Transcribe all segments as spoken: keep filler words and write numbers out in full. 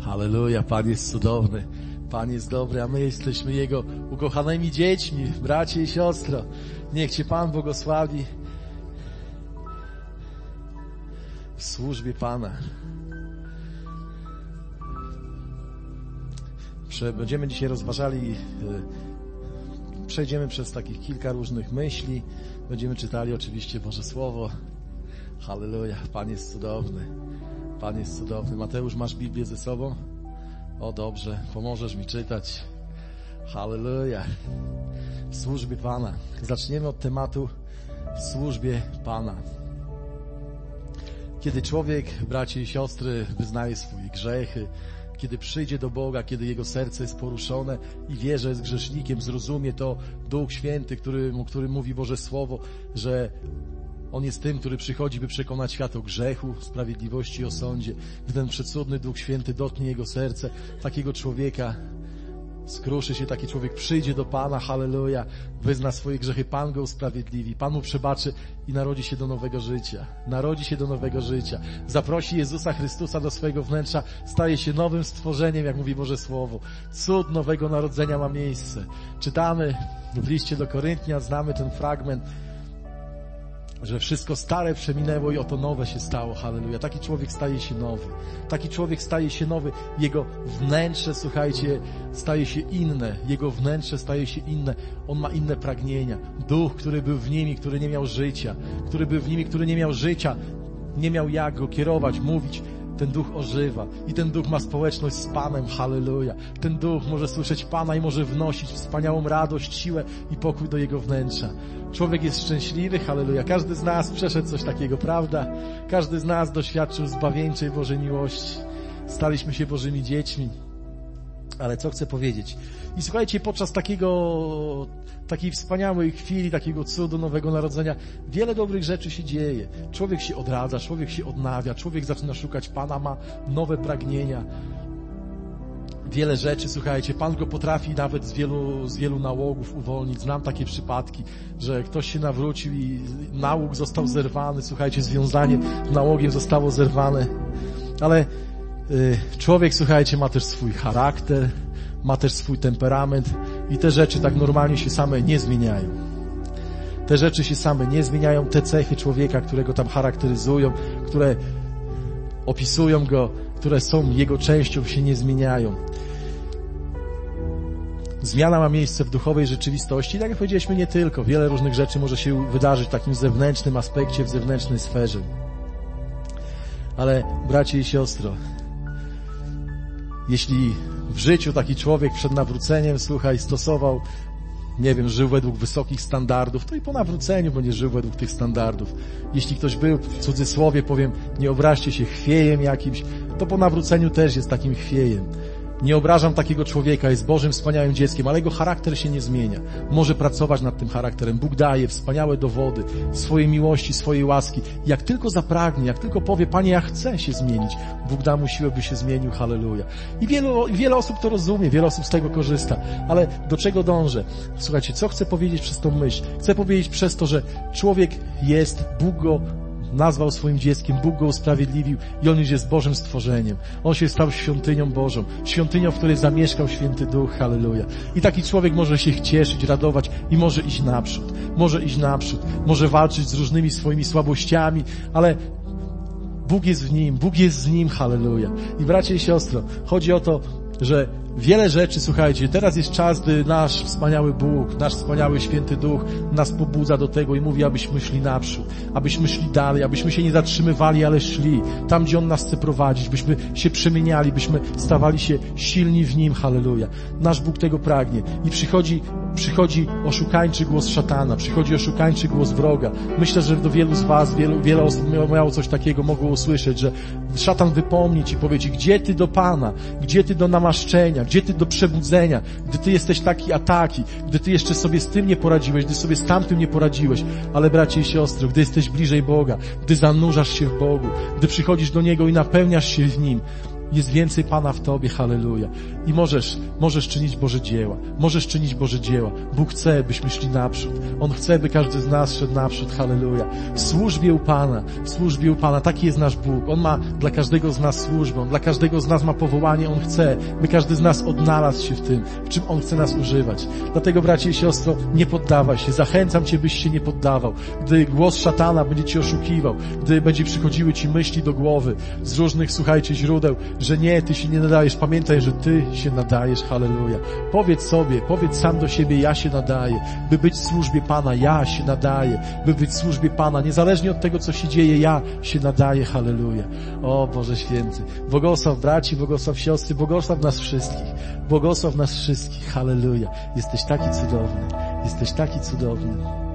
Halleluja, Pan jest cudowny, Pan jest dobry, a my jesteśmy Jego ukochanymi dziećmi, bracie i siostro. Niech Cię Pan błogosławi w służbie Pana. Będziemy dzisiaj rozważali, przejdziemy przez takich kilka różnych myśli, będziemy czytali oczywiście Boże Słowo. Halleluja, Pan jest cudowny, Pan jest cudowny. Mateusz, masz Biblię ze sobą? O, dobrze, pomożesz mi czytać. Halleluja, w służbie Pana. Zaczniemy od tematu w służbie Pana. Kiedy człowiek, bracie i siostry, wyznaje swoje grzechy, kiedy przyjdzie do Boga, kiedy jego serce jest poruszone i wie, że jest grzesznikiem, zrozumie to Duch Święty, który, który mówi Boże Słowo, że On jest tym, który przychodzi, by przekonać świat o grzechu, sprawiedliwości i o sądzie. Gdy ten przecudny Duch Święty dotknie jego serce, takiego człowieka skruszy się, taki człowiek przyjdzie do Pana, halleluja, wyzna swoje grzechy, Pan go usprawiedliwi, Pan mu przebaczy i narodzi się do nowego życia. Narodzi się do nowego życia. Zaprosi Jezusa Chrystusa do swojego wnętrza, staje się nowym stworzeniem, jak mówi Boże Słowo. Cud nowego narodzenia ma miejsce. Czytamy w liście do Koryntian, znamy ten fragment, że wszystko stare przeminęło i oto nowe się stało, halleluja. Taki człowiek staje się nowy. Taki człowiek staje się nowy. Jego wnętrze, słuchajcie, staje się inne. Jego wnętrze staje się inne. On ma inne pragnienia. Duch, który był w nim, który nie miał życia, który był w nim, który nie miał życia, nie miał jak go kierować, mówić. Ten duch ożywa i ten duch ma społeczność z Panem, halleluja. Ten duch może słyszeć Pana i może wnosić wspaniałą radość, siłę i pokój do jego wnętrza. Człowiek jest szczęśliwy, halleluja. Każdy z nas przeszedł coś takiego, prawda? Każdy z nas doświadczył zbawieńczej Bożej miłości. Staliśmy się Bożymi dziećmi. Ale co chcę powiedzieć? I słuchajcie, podczas takiego, takiej wspaniałej chwili, takiego cudu Nowego Narodzenia, wiele dobrych rzeczy się dzieje. Człowiek się odradza, człowiek się odnawia, człowiek zaczyna szukać Pana, ma nowe pragnienia. Wiele rzeczy, słuchajcie, Pan go potrafi nawet z wielu, z wielu nałogów uwolnić. Znam takie przypadki, że ktoś się nawrócił i nałóg został zerwany, słuchajcie, związanie nałogiem zostało zerwane. Ale y, człowiek, słuchajcie, ma też swój charakter, ma też swój temperament i te rzeczy tak normalnie się same nie zmieniają. Te rzeczy się same nie zmieniają, te cechy człowieka, które go tam charakteryzują, które opisują go, które są jego częścią, się nie zmieniają. Zmiana ma miejsce w duchowej rzeczywistości. I tak jak powiedzieliśmy, nie tylko. Wiele różnych rzeczy może się wydarzyć w takim zewnętrznym aspekcie, w zewnętrznej sferze. Ale bracie i siostro, jeśli w życiu taki człowiek przed nawróceniem, słuchaj, stosował, nie wiem, żył według wysokich standardów, to i po nawróceniu będzie żył według tych standardów. Jeśli ktoś był, w cudzysłowie powiem, nie obraźcie się, chwiejem jakimś, to po nawróceniu też jest takim chwiejem. Nie obrażam takiego człowieka, jest Bożym, wspaniałym dzieckiem, ale jego charakter się nie zmienia. Może pracować nad tym charakterem. Bóg daje wspaniałe dowody swojej miłości, swojej łaski. Jak tylko zapragnie, jak tylko powie, Panie, ja chcę się zmienić, Bóg da mu siłę, by się zmienił, halleluja. I wielu, wiele osób to rozumie, wiele osób z tego korzysta. Ale do czego dążę? Słuchajcie, co chcę powiedzieć przez tą myśl? Chcę powiedzieć przez to, że człowiek jest, Bóg go nazwał swoim dzieckiem, Bóg go usprawiedliwił i on już jest Bożym stworzeniem. On się stał świątynią Bożą, świątynią, w której zamieszkał Święty Duch, halleluja. I taki człowiek może się cieszyć, radować i może iść naprzód, może iść naprzód, może walczyć z różnymi swoimi słabościami, ale Bóg jest w nim, Bóg jest z nim, halleluja. I bracie i siostro, chodzi o to, że wiele rzeczy, słuchajcie, teraz jest czas, gdy nasz wspaniały Bóg, nasz wspaniały Święty Duch nas pobudza do tego i mówi, abyśmy szli naprzód, abyśmy szli dalej, abyśmy się nie zatrzymywali, ale szli tam, gdzie On nas chce prowadzić, byśmy się przemieniali, byśmy stawali się silni w Nim, halleluja. Nasz Bóg tego pragnie i przychodzi, przychodzi oszukańczy głos szatana, przychodzi oszukańczy głos wroga. Myślę, że do wielu z was, wielu, wiele osób miało coś takiego, mogło usłyszeć, że szatan wypomni ci, powie ci, gdzie ty do Pana, gdzie ty do namaszczenia, gdzie ty do przebudzenia, gdy ty jesteś taki a taki, gdy ty jeszcze sobie z tym nie poradziłeś, gdy sobie z tamtym nie poradziłeś. Ale bracie i siostry, gdy jesteś bliżej Boga, gdy zanurzasz się w Bogu, gdy przychodzisz do Niego i napełniasz się w Nim, Jest więcej Pana w Tobie, halleluja. I możesz, możesz czynić Boże dzieła. Możesz czynić Boże dzieła. Bóg chce, byśmy szli naprzód. On chce, by każdy z nas szedł naprzód, halleluja. W służbie u Pana, w służbie u Pana. Taki jest nasz Bóg. On ma dla każdego z nas służbę. On dla każdego z nas ma powołanie. On chce, by każdy z nas odnalazł się w tym, w czym On chce nas używać. Dlatego, bracie i siostro, nie poddawaj się. Zachęcam Cię, byś się nie poddawał. Gdy głos szatana będzie Cię oszukiwał, gdy będzie przychodziły Ci myśli do głowy z różnych, słuchajcie, źródeł, że nie, Ty się nie nadajesz. Pamiętaj, że Ty się nadajesz, halleluja. Powiedz sobie, powiedz sam do siebie, ja się nadaję. By być w służbie Pana, ja się nadaję. By być w służbie Pana, niezależnie od tego, co się dzieje, ja się nadaję, halleluja. O Boże Święty. Błogosław braci, błogosław siostry, błogosław nas wszystkich. Błogosław nas wszystkich, halleluja. Jesteś taki cudowny. Jesteś taki cudowny.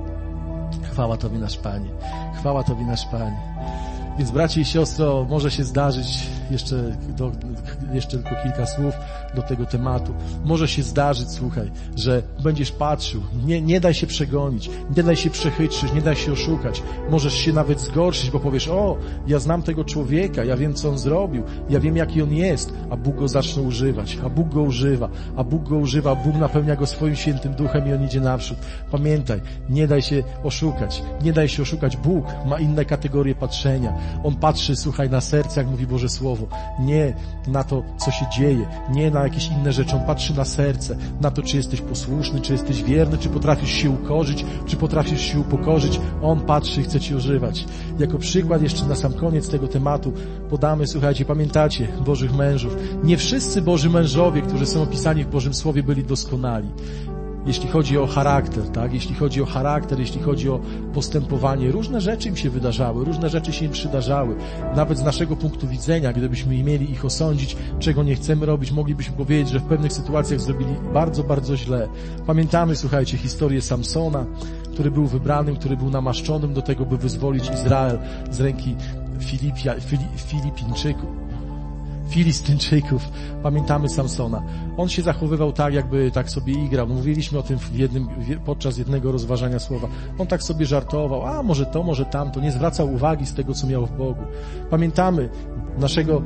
Chwała Tobie, nasz Panie. Chwała Tobie, nasz Panie. Więc bracie i siostro, może się zdarzyć jeszcze, do, jeszcze tylko kilka słów do tego tematu. Może się zdarzyć, słuchaj, że będziesz patrzył, nie, nie daj się przegonić, nie daj się przechytrzyć, nie daj się oszukać. Możesz się nawet zgorszyć, bo powiesz, o, ja znam tego człowieka, ja wiem, co on zrobił, ja wiem, jaki on jest, a Bóg go zacznie używać, a Bóg go używa, a Bóg go używa, a Bóg napełnia go swoim świętym duchem i on idzie naprzód. Pamiętaj, nie daj się oszukać, nie daj się oszukać. Bóg ma inne kategorie patrzenia. On patrzy, słuchaj, na serce, jak mówi Boże Słowo. Nie na to, co się dzieje, nie na jakieś inne rzeczy. On patrzy na serce, na to, czy jesteś posłuszny, czy jesteś wierny, czy potrafisz się ukorzyć, czy potrafisz się upokorzyć. On patrzy i chce Cię używać. Jako przykład jeszcze na sam koniec tego tematu podamy, słuchajcie, pamiętacie Bożych mężów. Nie wszyscy Boży mężowie, którzy są opisani w Bożym Słowie, byli doskonali. Jeśli chodzi o charakter, tak? Jeśli chodzi o charakter, jeśli chodzi o postępowanie, różne rzeczy im się wydarzały, różne rzeczy się im przydarzały. Nawet z naszego punktu widzenia, gdybyśmy mieli ich osądzić, czego nie chcemy robić, moglibyśmy powiedzieć, że w pewnych sytuacjach zrobili bardzo, bardzo źle. Pamiętamy, słuchajcie, historię Samsona, który był wybranym, który był namaszczonym do tego, by wyzwolić Izrael z ręki Filipia, Fili, Filipińczyków. Filistynczyków. Pamiętamy Samsona. On się zachowywał tak, jakby tak sobie igrał. Mówiliśmy o tym w jednym, podczas jednego rozważania słowa. On tak sobie żartował. A może to, może tamto. Nie zwracał uwagi z tego, co miał w Bogu. Pamiętamy naszego,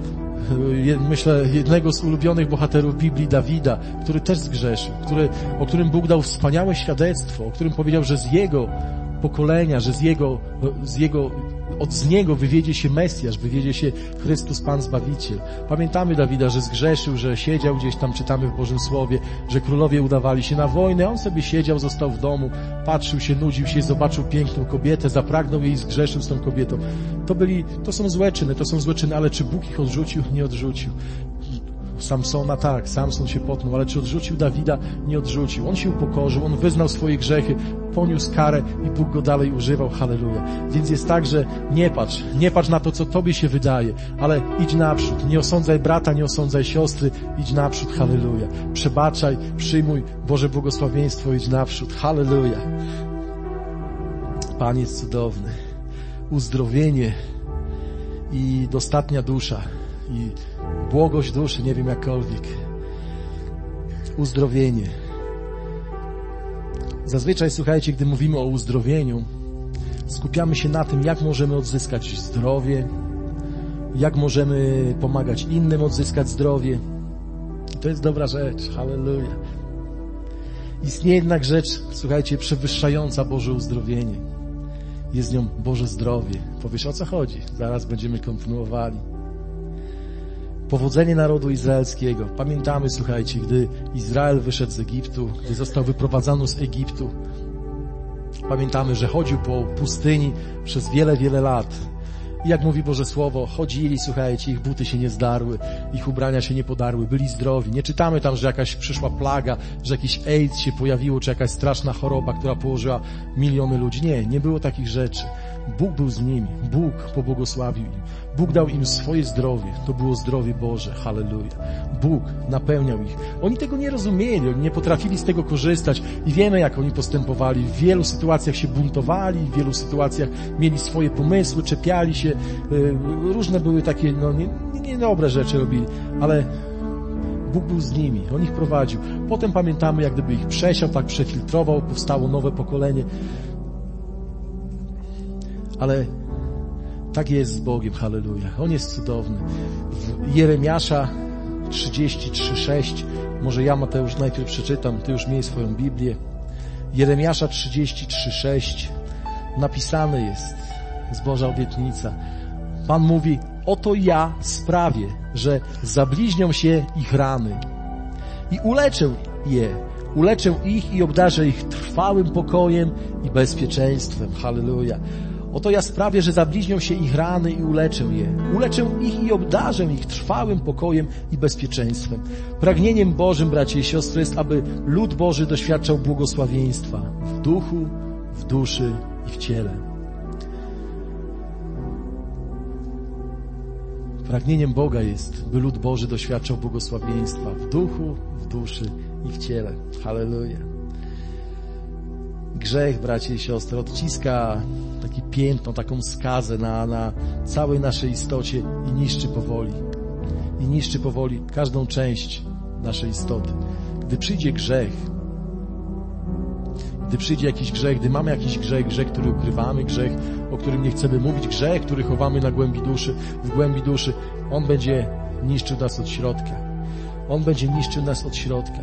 myślę, jednego z ulubionych bohaterów Biblii, Dawida, który też zgrzeszył, który, o którym Bóg dał wspaniałe świadectwo, o którym powiedział, że z jego pokolenia, że z jego, z jego, od z niego wywiedzie się Mesjasz, wywiedzie się Chrystus Pan Zbawiciel. Pamiętamy Dawida, że zgrzeszył, że siedział gdzieś tam, czytamy w Bożym Słowie, że królowie udawali się na wojnę, on sobie siedział, został w domu, patrzył się, nudził się, zobaczył piękną kobietę, zapragnął jej i zgrzeszył z tą kobietą. To byli, to są złe czyny, to są złe czyny, ale czy Bóg ich odrzucił? Nie odrzucił. Samsona tak, Samson się potknął, ale czy odrzucił Dawida? Nie odrzucił. On się upokorzył, on wyznał swoje grzechy, poniósł karę i Bóg go dalej używał. Halleluja. Więc jest tak, że nie patrz, nie patrz na to, co tobie się wydaje, ale idź naprzód. Nie osądzaj brata, nie osądzaj siostry, idź naprzód. Halleluja. Przebaczaj, przyjmuj Boże błogosławieństwo, idź naprzód. Halleluja. Pan jest cudowny. Uzdrowienie i dostatnia dusza i błogość duszy, nie wiem jakkolwiek. Uzdrowienie. Zazwyczaj, słuchajcie, gdy mówimy o uzdrowieniu, skupiamy się na tym, jak możemy odzyskać zdrowie, jak możemy pomagać innym odzyskać zdrowie. I to jest dobra rzecz. Halleluja. Istnieje jednak rzecz, słuchajcie, przewyższająca Boże uzdrowienie. Jest nią Boże zdrowie. Powiesz, o co chodzi? Zaraz będziemy kontynuowali. Powodzenie narodu izraelskiego. Pamiętamy, słuchajcie, gdy Izrael wyszedł z Egiptu, gdy został wyprowadzony z Egiptu. Pamiętamy, że chodził po pustyni przez wiele, wiele lat. I jak mówi Boże Słowo, chodzili, słuchajcie, ich buty się nie zdarły, ich ubrania się nie podarły, byli zdrowi. Nie czytamy tam, że jakaś przyszła plaga, że jakiś AIDS się pojawiło, czy jakaś straszna choroba, która położyła miliony ludzi. Nie, nie było takich rzeczy. Bóg był z nimi, Bóg pobłogosławił im. Bóg dał im swoje zdrowie, to było zdrowie Boże, halleluja. Bóg napełniał ich. Oni tego nie rozumieli, oni nie potrafili z tego korzystać i wiemy, jak oni postępowali. W wielu sytuacjach się buntowali, w wielu sytuacjach mieli swoje pomysły, czepiali się, różne były takie, no, nie, nie, niedobre rzeczy robili, ale Bóg był z nimi, On ich prowadził. Potem pamiętamy, jak gdyby ich przesiał, tak przefiltrował, powstało nowe pokolenie. Ale Tak jest z Bogiem, halleluja. On jest cudowny. W Jeremiasza trzydzieści trzy sześć, może ja, Mateusz, najpierw przeczytam, ty już miej swoją Biblię. Jeremiasza trzydzieści trzy sześć napisane jest, z Boża obietnica. Pan mówi, oto ja sprawię, że zabliźnią się ich rany i uleczę je, uleczę ich i obdarzę ich trwałym pokojem i bezpieczeństwem. Halleluja. Oto ja sprawię, że zabliźnią się ich rany i uleczę je. Uleczę ich i obdarzę ich trwałym pokojem i bezpieczeństwem. Pragnieniem Bożym, bracie i siostry, jest, aby lud Boży doświadczał błogosławieństwa w duchu, w duszy i w ciele. Pragnieniem Boga jest, by lud Boży doświadczał błogosławieństwa w duchu, w duszy i w ciele. Halleluja. Grzech, bracie i siostry, odciska takie piętno, taką skazę na, na całej naszej istocie i niszczy powoli. I niszczy powoli każdą część naszej istoty. Gdy przyjdzie grzech, gdy przyjdzie jakiś grzech, gdy mamy jakiś grzech, grzech, który ukrywamy, grzech, o którym nie chcemy mówić, grzech, który chowamy na głębi duszy, w głębi duszy, on będzie niszczył nas od środka. On będzie niszczył nas od środka.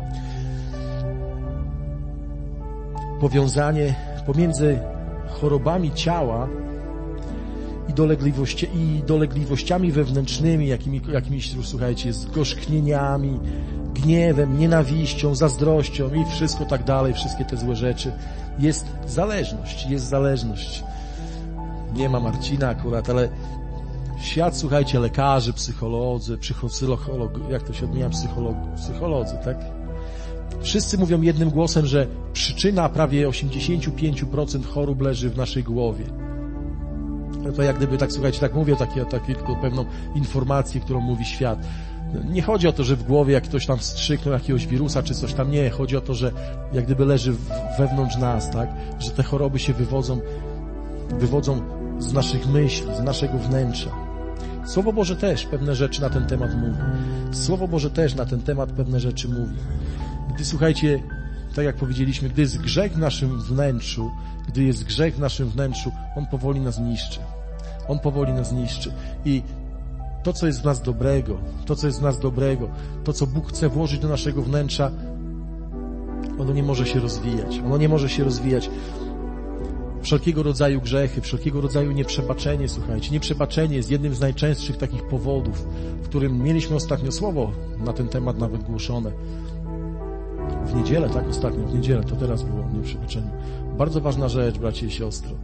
Powiązanie pomiędzy chorobami ciała i, dolegliwości, i dolegliwościami wewnętrznymi, jakimi, jakimiś, słuchajcie, zgorzknieniami, gniewem, nienawiścią, zazdrością i wszystko tak dalej, wszystkie te złe rzeczy. Jest zależność, jest zależność. Nie ma Marcina akurat, ale świat, słuchajcie, lekarzy, psycholodzy, psycholog, jak to się odmienia, psycholog, psycholodzy, tak? Wszyscy mówią jednym głosem, że przyczyna prawie osiemdziesiąt pięć procent chorób leży w naszej głowie. To jak gdyby, tak słuchajcie, tak mówię, takie, takie tylko pewną informację, którą mówi świat. Nie chodzi o to, że w głowie jak ktoś tam wstrzyknął jakiegoś wirusa czy coś tam, nie. Chodzi o to, że jak gdyby leży wewnątrz nas, tak? Że te choroby się wywodzą, wywodzą z naszych myśli, z naszego wnętrza. Słowo Boże też pewne rzeczy na ten temat mówi. Słowo Boże też na ten temat pewne rzeczy mówi. Gdy, słuchajcie, tak jak powiedzieliśmy, gdy jest grzech w naszym wnętrzu, gdy jest grzech w naszym wnętrzu, on powoli nas niszczy. On powoli nas niszczy. I to, co jest w nas dobrego, to, co jest w nas dobrego, to, co Bóg chce włożyć do naszego wnętrza, ono nie może się rozwijać. Ono nie może się rozwijać. Wszelkiego rodzaju grzechy, wszelkiego rodzaju nieprzebaczenie, słuchajcie. Nieprzebaczenie jest jednym z najczęstszych takich powodów, w którym mieliśmy ostatnio słowo na ten temat nawet głoszone. W niedzielę, tak? Ostatnio, w niedzielę, to teraz było o nieprzebaczeniu. Bardzo ważna rzecz, bracie i siostry.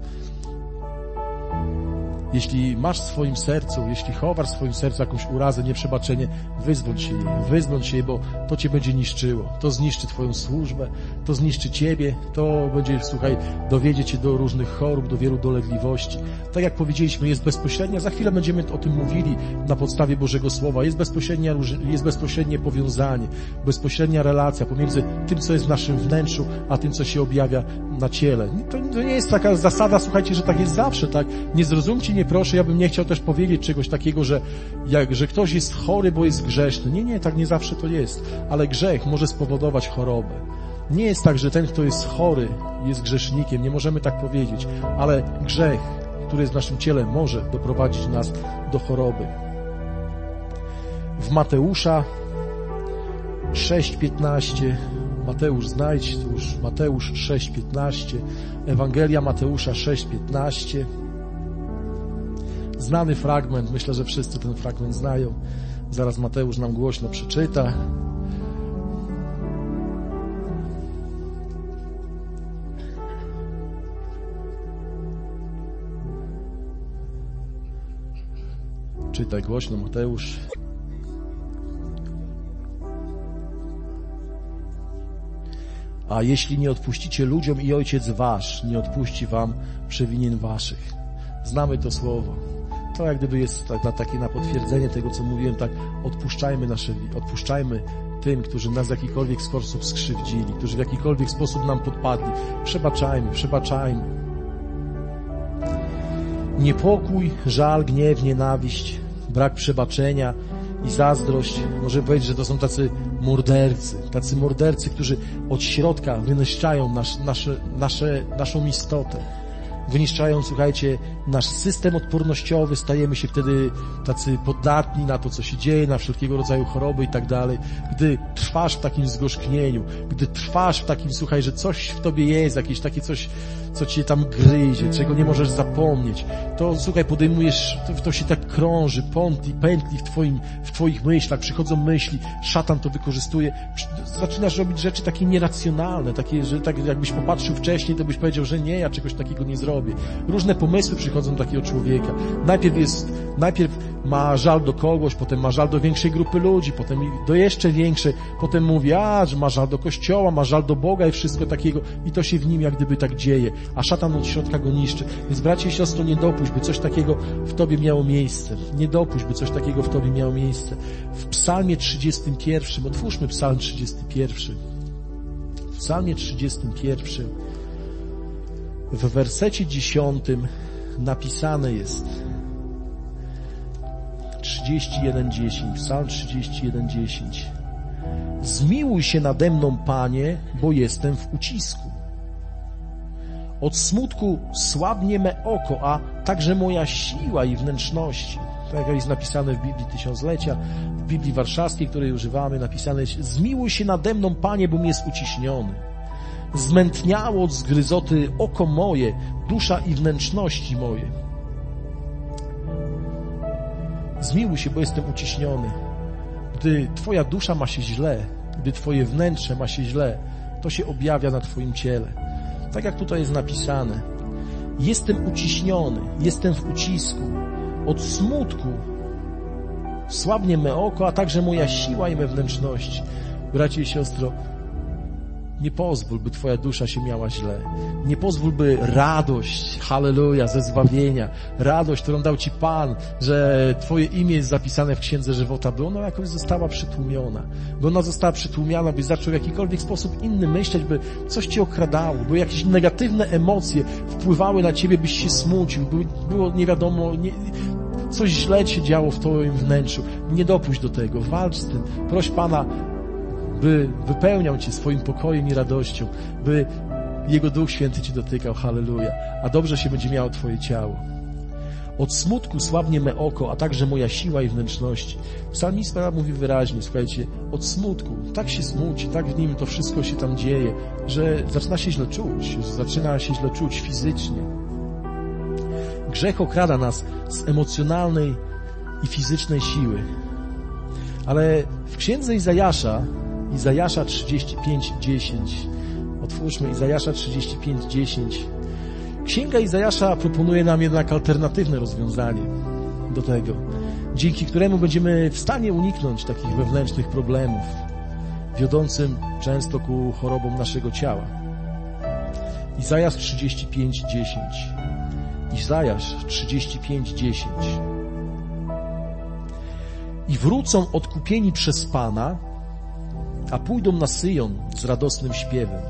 Jeśli masz w swoim sercu, jeśli chowasz w swoim sercu jakąś urazę, nieprzebaczenie, wyzbądź się jej, wyzbądź się jej, bo to cię będzie niszczyło. To zniszczy twoją służbę, to zniszczy ciebie, to będzie, słuchaj, dowiedzie cię do różnych chorób, do wielu dolegliwości. Tak jak powiedzieliśmy, jest bezpośrednia, za chwilę będziemy o tym mówili na podstawie Bożego Słowa, jest bezpośrednia, jest bezpośrednie powiązanie, bezpośrednia relacja pomiędzy tym, co jest w naszym wnętrzu, a tym, co się objawia na ciele. To, to nie jest taka zasada, słuchajcie, że tak jest zawsze, tak? Nie zrozumcie, nie proszę, ja bym nie chciał też powiedzieć czegoś takiego, że, jak, że ktoś jest chory, bo jest grzeszny. Nie, nie, tak nie zawsze to jest. Ale grzech może spowodować chorobę. Nie jest tak, że ten, kto jest chory, jest grzesznikiem. Nie możemy tak powiedzieć. Ale grzech, który jest w naszym ciele, może doprowadzić nas do choroby. W Mateusza sześć piętnaście, Mateusz znajdź, to już Mateusz sześć piętnaście, Ewangelia Mateusza sześć piętnaście. Znany fragment, myślę, że wszyscy ten fragment znają. Zaraz Mateusz nam głośno przeczyta. Czytaj głośno, Mateusz. A jeśli nie odpuścicie ludziom, i Ojciec wasz nie odpuści wam przewinień waszych. Znamy to słowo. To jak gdyby jest tak, na takie na potwierdzenie tego, co mówiłem, tak odpuszczajmy nasze, odpuszczajmy tym, którzy nas w jakikolwiek sposób skrzywdzili, którzy w jakikolwiek sposób nam podpadli. Przebaczajmy, przebaczajmy. Niepokój, żal, gniew, nienawiść, brak przebaczenia i zazdrość. Możemy powiedzieć, że to są tacy mordercy, tacy mordercy, którzy od środka wyniszczają nasz, nasze, nasze, naszą istotę. wyniszczają, słuchajcie, nasz system odpornościowy, stajemy się wtedy tacy podatni na to, co się dzieje, na wszelkiego rodzaju choroby i tak dalej. Gdy trwasz w takim zgorzknieniu, gdy trwasz w takim, słuchaj, że coś w tobie jest, jakieś takie coś, co cię tam gryzie, czego nie możesz zapomnieć, to, słuchaj, podejmujesz, to, to się tak krąży, pętli, pętli w twoim, w twoich myślach, przychodzą myśli, szatan to wykorzystuje, zaczynasz robić rzeczy takie nieracjonalne, takie, że tak jakbyś popatrzył wcześniej, to byś powiedział, że nie, ja czegoś takiego nie zrobię. Różne pomysły przychodzą do takiego człowieka. Najpierw jest, najpierw ma żal do kogoś, potem ma żal do większej grupy ludzi, potem do jeszcze większej, potem mówi, a, że ma żal do Kościoła, ma żal do Boga i wszystko takiego i to się w nim jak gdyby tak dzieje, a szatan od środka go niszczy. Więc bracie i siostro, nie dopuść, by coś takiego w tobie miało miejsce. Nie dopuść, by coś takiego w tobie miało miejsce. W psalmie trzydziestym pierwszym, otwórzmy psalm trzydziesty pierwszy. W psalmie trzydziestym pierwszym, w wersecie dziesiątym napisane jest trzydzieści jeden dziesięć, psalm trzydzieści jeden dziesięć. Zmiłuj się nade mną, Panie, bo jestem w ucisku. Od smutku słabnie me oko, a także moja siła i wnętrzności. Tak jak jest napisane w Biblii Tysiąclecia, w Biblii Warszawskiej, której używamy, napisane jest: zmiłuj się nade mną, Panie, bo mi jest uciśniony. Zmętniało od zgryzoty oko moje, dusza i wnętrzności moje. Zmiłuj się, bo jestem uciśniony. Gdy twoja dusza ma się źle, gdy twoje wnętrze ma się źle, to się objawia na twoim ciele. Tak jak tutaj jest napisane. Jestem uciśniony, jestem w ucisku. Od smutku słabnie me oko, a także moja siła i me wnętrzności. Bracie i siostro, nie pozwól, by twoja dusza się miała źle. Nie pozwól, by radość, halleluja, ze zbawienia, radość, którą dał ci Pan, że twoje imię jest zapisane w Księdze Żywota, by ona jakoś została przytłumiona. By ona została przytłumiona, byś zaczął w jakikolwiek sposób inny myśleć, by coś cię okradało, by jakieś negatywne emocje wpływały na ciebie, byś się smucił, by było nie wiadomo, nie, coś źle się działo w twoim wnętrzu. Nie dopuść do tego, walcz z tym. Proś Pana, by wypełniał cię swoim pokojem i radością, by Jego Duch Święty ci dotykał, halleluja, a dobrze się będzie miało twoje ciało. Od smutku słabnie me oko, a także moja siła i wnętrzności. Psalmista mówi wyraźnie, słuchajcie, od smutku, tak się smuci, tak w nim to wszystko się tam dzieje, że zaczyna się źle czuć, zaczyna się źle czuć fizycznie. Grzech okrada nas z emocjonalnej i fizycznej siły. Ale w Księdze Izajasza, Izajasza trzydzieści pięć dziesięć, otwórzmy Izajasza trzydzieści pięć dziesięć. Księga Izajasza proponuje nam jednak alternatywne rozwiązanie do tego, dzięki któremu będziemy w stanie uniknąć takich wewnętrznych problemów, wiodącym często ku chorobom naszego ciała. Izajasz trzydzieści pięć dziesięć. Izajasz trzydzieści pięć dziesięć. I wrócą odkupieni przez Pana, a pójdą na Syjon z radosnym śpiewem.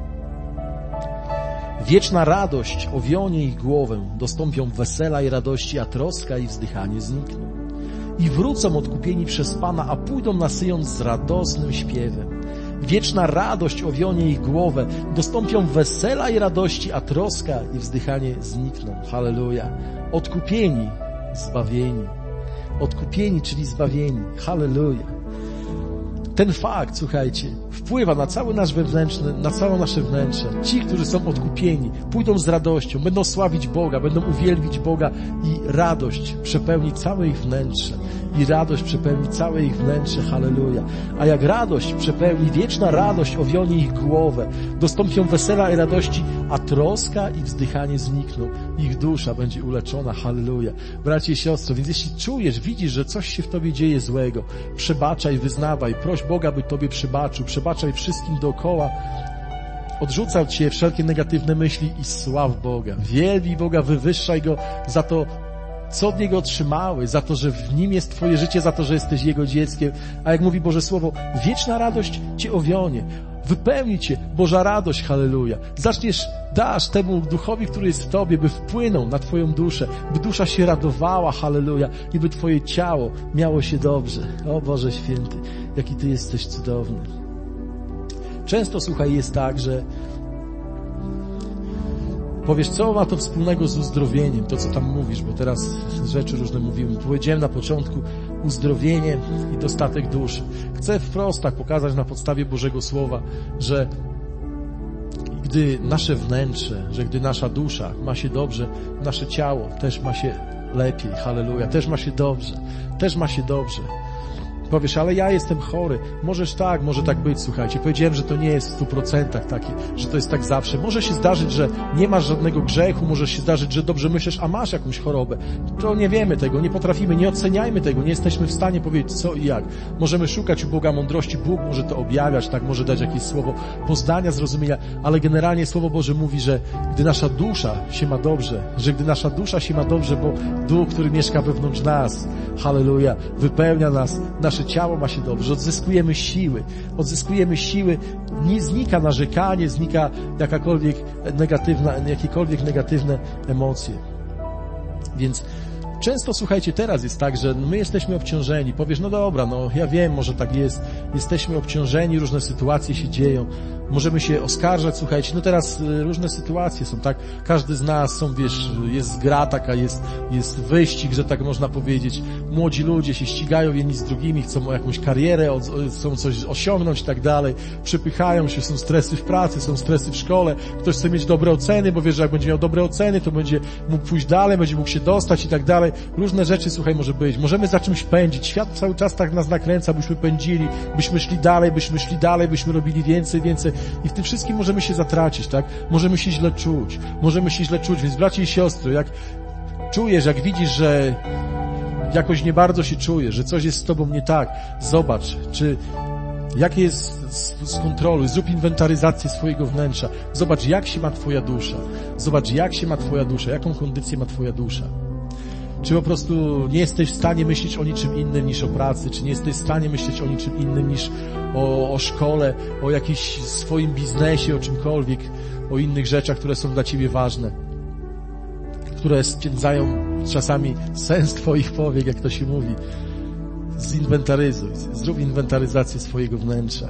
Wieczna radość owionie ich głowę, dostąpią wesela i radości, a troska i wzdychanie znikną. I wrócą odkupieni przez Pana, a pójdą na Syjon z radosnym śpiewem. Wieczna radość owionie ich głowę, dostąpią wesela i radości, a troska i wzdychanie znikną. Halleluja. Odkupieni, zbawieni. Odkupieni, czyli zbawieni. Halleluja. Ten fakt, słuchajcie, wpływa na cały nasz wewnętrzny, na całe nasze wnętrze. Ci, którzy są odkupieni, pójdą z radością, będą sławić Boga, będą uwielbić Boga i radość przepełni całe ich wnętrze. I radość przepełni całe ich wnętrze, halleluja. A jak radość przepełni, wieczna radość owionie ich głowę, dostąpią wesela i radości, a troska i wzdychanie znikną. Ich dusza będzie uleczona, halleluja. Bracie i siostry, więc jeśli czujesz, widzisz, że coś się w tobie dzieje złego, przebaczaj, wyznawaj, proś Boga, by tobie przebaczył, przebaczaj wszystkim dookoła, odrzucaj od siebie wszelkie negatywne myśli i sław Boga. Wielbij Boga, wywyższaj Go za to, co od Niego otrzymałeś, za to, że w Nim jest twoje życie, za to, że jesteś Jego dzieckiem. A jak mówi Boże Słowo, wieczna radość cię owionie. Wypełni cię Boża radość, halleluja. Zaczniesz, dasz temu duchowi, który jest w tobie, by wpłynął na twoją duszę, by dusza się radowała, halleluja, i by twoje ciało miało się dobrze. O Boże Święty, jaki Ty jesteś cudowny. Często, słuchaj, jest tak, że Powiesz, co ma to wspólnego z uzdrowieniem, to co tam mówisz, bo teraz rzeczy różne mówimy. Powiedziałem na początku uzdrowienie i dostatek duszy. Chcę wprost tak pokazać na podstawie Bożego Słowa, że gdy nasze wnętrze, że gdy nasza dusza ma się dobrze, nasze ciało też ma się lepiej, halleluja, też ma się dobrze, też ma się dobrze. Powiesz, ale ja jestem chory. Możesz tak, może tak być, słuchajcie. Powiedziałem, że to nie jest w stu procentach takie, że to jest tak zawsze. Może się zdarzyć, że nie masz żadnego grzechu, może się zdarzyć, że dobrze myślisz, a masz jakąś chorobę. To nie wiemy tego, nie potrafimy, nie oceniajmy tego, nie jesteśmy w stanie powiedzieć co i jak. Możemy szukać u Boga mądrości, Bóg może to objawiać, tak, może dać jakieś słowo poznania, zrozumienia, ale generalnie Słowo Boże mówi, że gdy nasza dusza się ma dobrze, że gdy nasza dusza się ma dobrze, bo Duch, który mieszka wewnątrz nas, halleluja, wypełnia nas, nasze ciało ma się dobrze, odzyskujemy siły, odzyskujemy siły, nie znika narzekanie, znika jakakolwiek negatywna, jakiekolwiek negatywne emocje. Więc często, słuchajcie, teraz jest tak, że my jesteśmy obciążeni. Powiesz, no dobra, no ja wiem, może tak jest. Jesteśmy obciążeni, różne sytuacje się dzieją. Możemy się oskarżać, słuchajcie, no teraz różne sytuacje są, tak? Każdy z nas są, wiesz, jest gra taka, jest, jest wyścig, że tak można powiedzieć. Młodzi ludzie się ścigają jedni z drugimi, chcą jakąś karierę, chcą coś osiągnąć i tak dalej. Przepychają się, są stresy w pracy, są stresy w szkole. Ktoś chce mieć dobre oceny, bo wie, że jak będzie miał dobre oceny, to będzie mógł pójść dalej, będzie mógł się dostać i tak dalej. Różne rzeczy, słuchaj, może być. Możemy za czymś pędzić. Świat cały czas tak nas nakręca, byśmy pędzili, byśmy szli dalej, byśmy szli dalej, byśmy robili więcej, więcej. I w tym wszystkim możemy się zatracić, tak? Możemy się źle czuć. Możemy się źle czuć. Więc bracia i siostry, jak czujesz, jak widzisz, że jakoś nie bardzo się czujesz, że coś jest z tobą nie tak, zobacz, czy jakie jest, skontroluj, zrób inwentaryzację swojego wnętrza. Zobacz, jak się ma twoja dusza. Zobacz, jak się ma twoja dusza, jaką kondycję ma twoja dusza. Czy po prostu nie jesteś w stanie myśleć o niczym innym niż o pracy? Czy nie jesteś w stanie myśleć o niczym innym niż o, o szkole, o jakimś swoim biznesie, o czymkolwiek, o innych rzeczach, które są dla ciebie ważne, które spędzają czasami sens twoich powiek, jak to się mówi. Zinwentaryzuj, zrób inwentaryzację swojego wnętrza.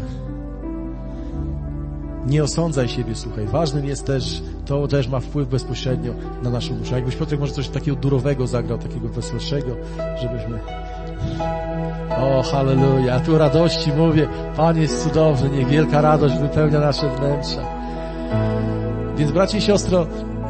Nie osądzaj siebie, słuchaj. Ważnym jest też, to też ma wpływ bezpośrednio na naszą duszę. Jakbyś, Piotrek, może coś takiego durowego zagrał, takiego weselszego, żebyśmy... O, halleluja, tu radości mówię. Pan jest cudowny, niech wielka radość wypełnia nasze wnętrza. Więc, bracie i siostro,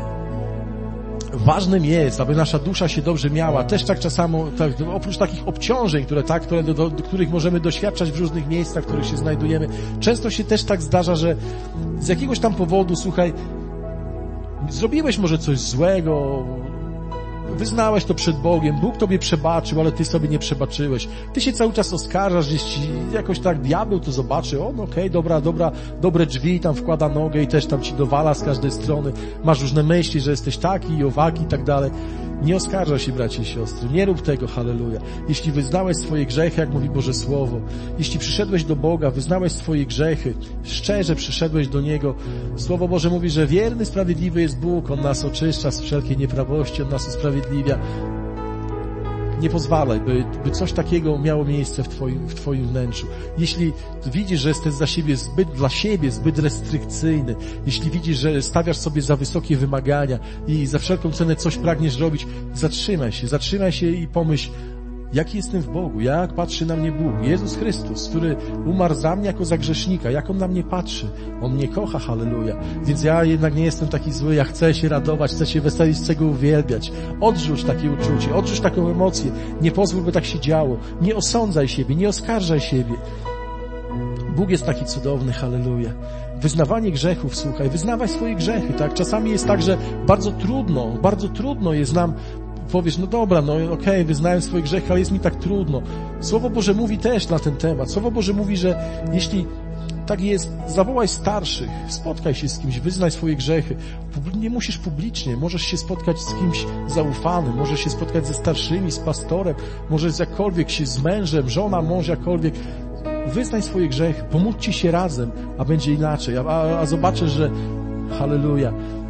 ważnym jest, aby nasza dusza się dobrze miała. Też tak czasami, tak, oprócz takich obciążeń, które tak, które do, do, do których możemy doświadczać w różnych miejscach, w których się znajdujemy, często się też tak zdarza, że z jakiegoś tam powodu, słuchaj, zrobiłeś może coś złego, wyznałeś to przed Bogiem, Bóg tobie przebaczył, ale ty sobie nie przebaczyłeś. Ty się cały czas oskarżasz, że ci jakoś tak diabeł to zobaczy, o, no okej, okay, dobra, dobra, dobre drzwi, tam wkłada nogę i też tam ci dowala z każdej strony. Masz różne myśli, że jesteś taki i owaki i tak dalej. Nie oskarżaj się, bracie i siostry, nie rób tego, halleluja. Jeśli wyznałeś swoje grzechy, jak mówi Boże Słowo, jeśli przyszedłeś do Boga, wyznałeś swoje grzechy, szczerze przyszedłeś do Niego, Słowo Boże mówi, że wierny, sprawiedliwy jest Bóg, On nas oczyszcza z wszelkiej nieprawości, On nas usprawiedliwia. Nie pozwalaj, by, by coś takiego miało miejsce w twoim, w twoim wnętrzu. Jeśli widzisz, że jesteś za siebie zbyt, dla siebie zbyt restrykcyjny, jeśli widzisz, że stawiasz sobie za wysokie wymagania i za wszelką cenę coś pragniesz robić, zatrzymaj się, zatrzymaj się i pomyśl, jaki jestem w Bogu, jak patrzy na mnie Bóg, Jezus Chrystus, który umarł za mnie jako za grzesznika, jak On na mnie patrzy, On mnie kocha, halleluja, więc ja jednak nie jestem taki zły, ja chcę się radować, chcę się weselić, chcę Go uwielbiać. Odrzuć takie uczucie, odrzuć taką emocję, nie pozwól, by tak się działo, nie osądzaj siebie, nie oskarżaj siebie. Bóg jest taki cudowny, halleluja. Wyznawanie grzechów, słuchaj, wyznawaj swoje grzechy, tak? Czasami jest tak, że bardzo trudno, bardzo trudno jest nam powiesz, no dobra, no okej, okay, wyznałem swoje grzechy, ale jest mi tak trudno. Słowo Boże mówi też na ten temat. Słowo Boże mówi, że jeśli tak jest, zawołaj starszych, spotkaj się z kimś, wyznaj swoje grzechy. Nie musisz publicznie, możesz się spotkać z kimś zaufanym, możesz się spotkać ze starszymi, z pastorem, możesz jakkolwiek się z mężem, żona, mąż, jakkolwiek. Wyznaj swoje grzechy, pomóżcie się razem, a będzie inaczej. A, a, a zobaczysz, że halleluja,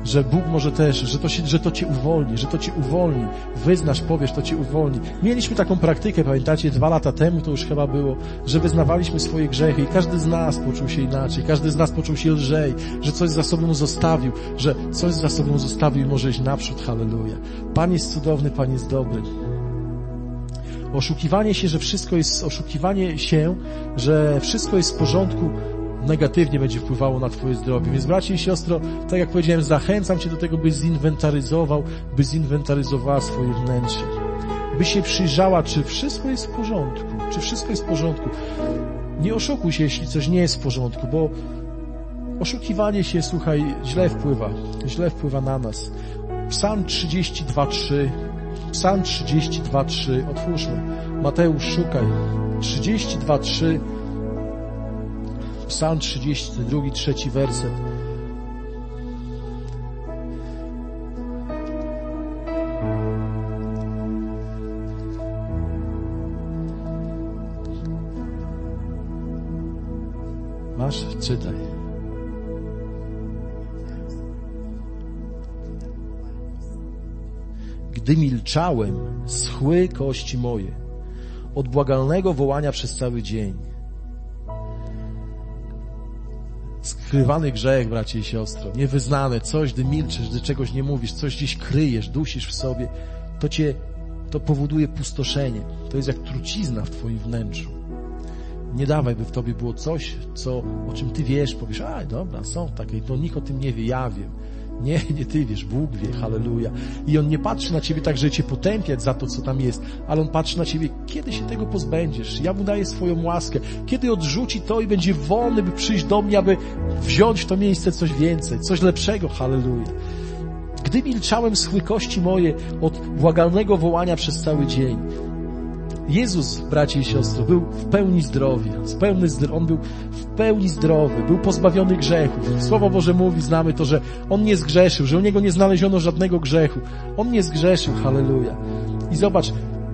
że Bóg może też, że to, się, że to Cię uwolni, że to Cię uwolni. Wyznasz, powiesz, to Cię uwolni. Mieliśmy taką praktykę, pamiętacie, dwa lata temu to już chyba było, że wyznawaliśmy swoje grzechy i każdy z nas poczuł się inaczej, każdy z nas poczuł się lżej, że coś za sobą zostawił, że coś za sobą zostawił i może iść naprzód. Halleluja. Pan jest cudowny, Pan jest dobry. Oszukiwanie się, że wszystko jest, oszukiwanie się, że wszystko jest w porządku, negatywnie będzie wpływało na Twoje zdrowie. Więc bracie i siostro, tak jak powiedziałem, zachęcam Cię do tego, byś zinwentaryzował, byś zinwentaryzowała swoje wnętrze. Byś się przyjrzała, czy wszystko jest w porządku, czy wszystko jest w porządku. Nie oszukuj się, jeśli coś nie jest w porządku, bo oszukiwanie się, słuchaj, źle wpływa, źle wpływa na nas. Psalm trzydzieści dwa trzy, Psalm trzydzieści dwa trzy, otwórzmy. Mateusz, szukaj. trzydzieści dwa trzy, Psalm trzydzieści dwa, trzeci werset. Masz? Czytaj. Gdy milczałem, schły kości moje od błagalnego wołania przez cały dzień. Skrywany grzech, bracie i siostro, niewyznane, coś, gdy milczysz, gdy czegoś nie mówisz, coś gdzieś kryjesz, dusisz w sobie, to cię, to powoduje pustoszenie. To jest jak trucizna w twoim wnętrzu. Nie dawaj, by w tobie było coś, co, o czym ty wiesz, powiesz, a dobra, są takie, to nikt o tym nie wie, ja wiem. Nie, nie ty wiesz, Bóg wie, halleluja. I On nie patrzy na ciebie tak, że cię potępiać za to, co tam jest, ale On patrzy na ciebie, kiedy się tego pozbędziesz. Ja Mu daję swoją łaskę. Kiedy odrzuci to i będzie wolny, by przyjść do mnie, aby wziąć w to miejsce coś więcej, coś lepszego, halleluja. Gdy milczałem, schły kości moje od błagalnego wołania przez cały dzień. Jezus, bracie i siostry, był w pełni zdrowy, w pełni zdrowy. On był w pełni zdrowy, był pozbawiony grzechów. Słowo Boże mówi, znamy to, że On nie zgrzeszył, że u Niego nie znaleziono żadnego grzechu. On nie zgrzeszył, halleluja. I zobacz,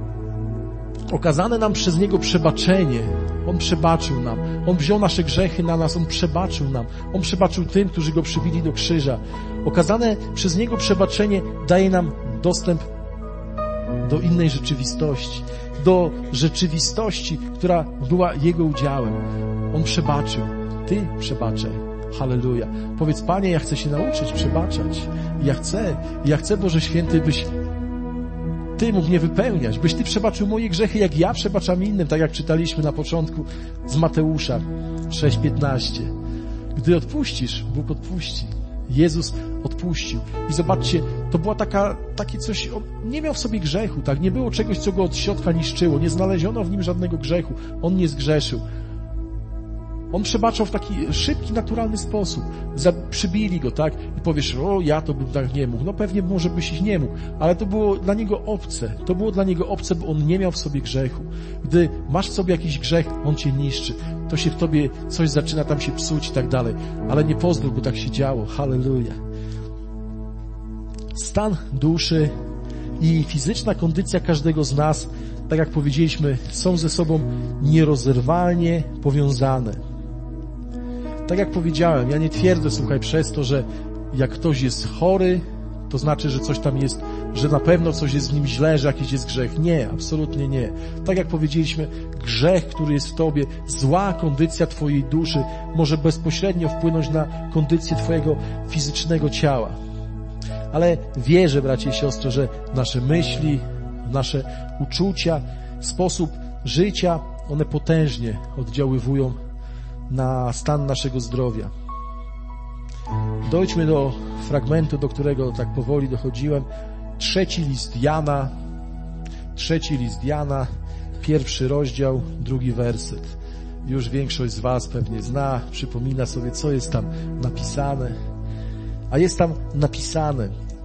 okazane nam przez Niego przebaczenie. On przebaczył nam. On wziął nasze grzechy na nas, On przebaczył nam. On przebaczył tym, którzy Go przybili do krzyża. Okazane przez Niego przebaczenie daje nam dostęp do innej rzeczywistości. Do rzeczywistości, która była Jego udziałem. On przebaczył. Ty przebaczaj. Halleluja. Powiedz, Panie, ja chcę się nauczyć przebaczać. Ja chcę, ja chcę, Boże Święty, byś Ty mógł mnie wypełniać, byś Ty przebaczył moje grzechy, jak ja przebaczam innym, tak jak czytaliśmy na początku z Mateusza sześć piętnaście. Gdy odpuścisz, Bóg odpuści. Jezus odpuścił. I zobaczcie, to była taka, takie coś, on nie miał w sobie grzechu, tak? Nie było czegoś, co go od środka niszczyło. Nie znaleziono w nim żadnego grzechu. On nie zgrzeszył. On przebaczał w taki szybki, naturalny sposób. Przybili go, tak? I powiesz, o, ja to bym tak nie mógł. No pewnie może byś ich nie mógł, ale to było dla niego obce. To było dla niego obce, bo on nie miał w sobie grzechu. Gdy masz w sobie jakiś grzech, on cię niszczy. To się w tobie coś zaczyna tam się psuć i tak dalej. Ale nie pozwól, by tak się działo. Halleluja. Stan duszy i fizyczna kondycja każdego z nas, tak jak powiedzieliśmy, są ze sobą nierozerwalnie powiązane. Tak jak powiedziałem, ja nie twierdzę, słuchaj, przez to, że jak ktoś jest chory, to znaczy, że coś tam jest, że na pewno coś jest z nim źle, że jakiś jest grzech. Nie, absolutnie nie. Tak jak powiedzieliśmy, grzech, który jest w tobie, zła kondycja twojej duszy może bezpośrednio wpłynąć na kondycję twojego fizycznego ciała. Ale wierzę, bracie i siostry, że nasze myśli, nasze uczucia, sposób życia, one potężnie oddziaływują na stan naszego zdrowia. Dojdźmy do fragmentu, do którego tak powoli dochodziłem. Trzeci list Jana, trzeci list Jana, pierwszy rozdział, drugi werset. Już większość z was pewnie zna, przypomina sobie, co jest tam napisane. A jest tam napisane,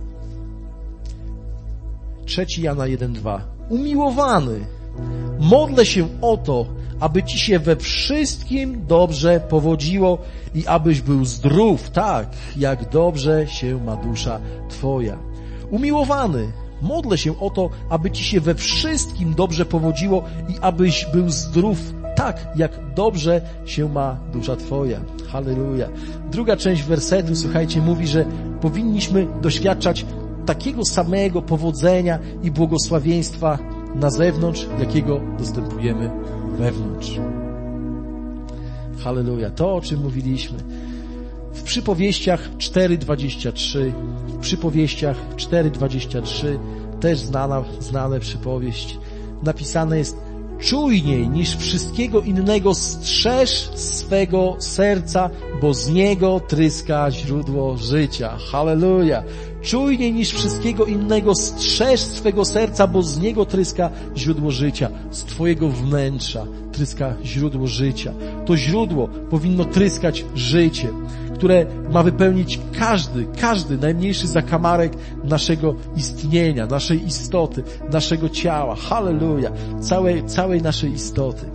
trzeci Jana jeden dwa. Umiłowany, modlę się o to, aby ci się we wszystkim dobrze powodziło i abyś był zdrów, tak jak dobrze się ma dusza twoja. Umiłowany, modlę się o to, aby ci się we wszystkim dobrze powodziło i abyś był zdrów, tak jak dobrze się ma dusza twoja. Halleluja. Druga część wersetu, słuchajcie, mówi, że powinniśmy doświadczać takiego samego powodzenia i błogosławieństwa na zewnątrz, jakiego dostępujemy wewnątrz. Halleluja. To, o czym mówiliśmy. W Przypowieściach cztery dwadzieścia trzy, w Przypowieściach cztery dwadzieścia trzy, też znana, znana przypowieść, napisane jest: czujniej niż wszystkiego innego strzeż swego serca, bo z niego tryska źródło życia. Halleluja. Czujniej niż wszystkiego innego strzeż swego serca, bo z niego tryska źródło życia. Z twojego wnętrza tryska źródło życia. To źródło powinno tryskać życie, które ma wypełnić każdy, każdy najmniejszy zakamarek naszego istnienia, naszej istoty, naszego ciała. Halleluja. Całej, całej naszej istoty.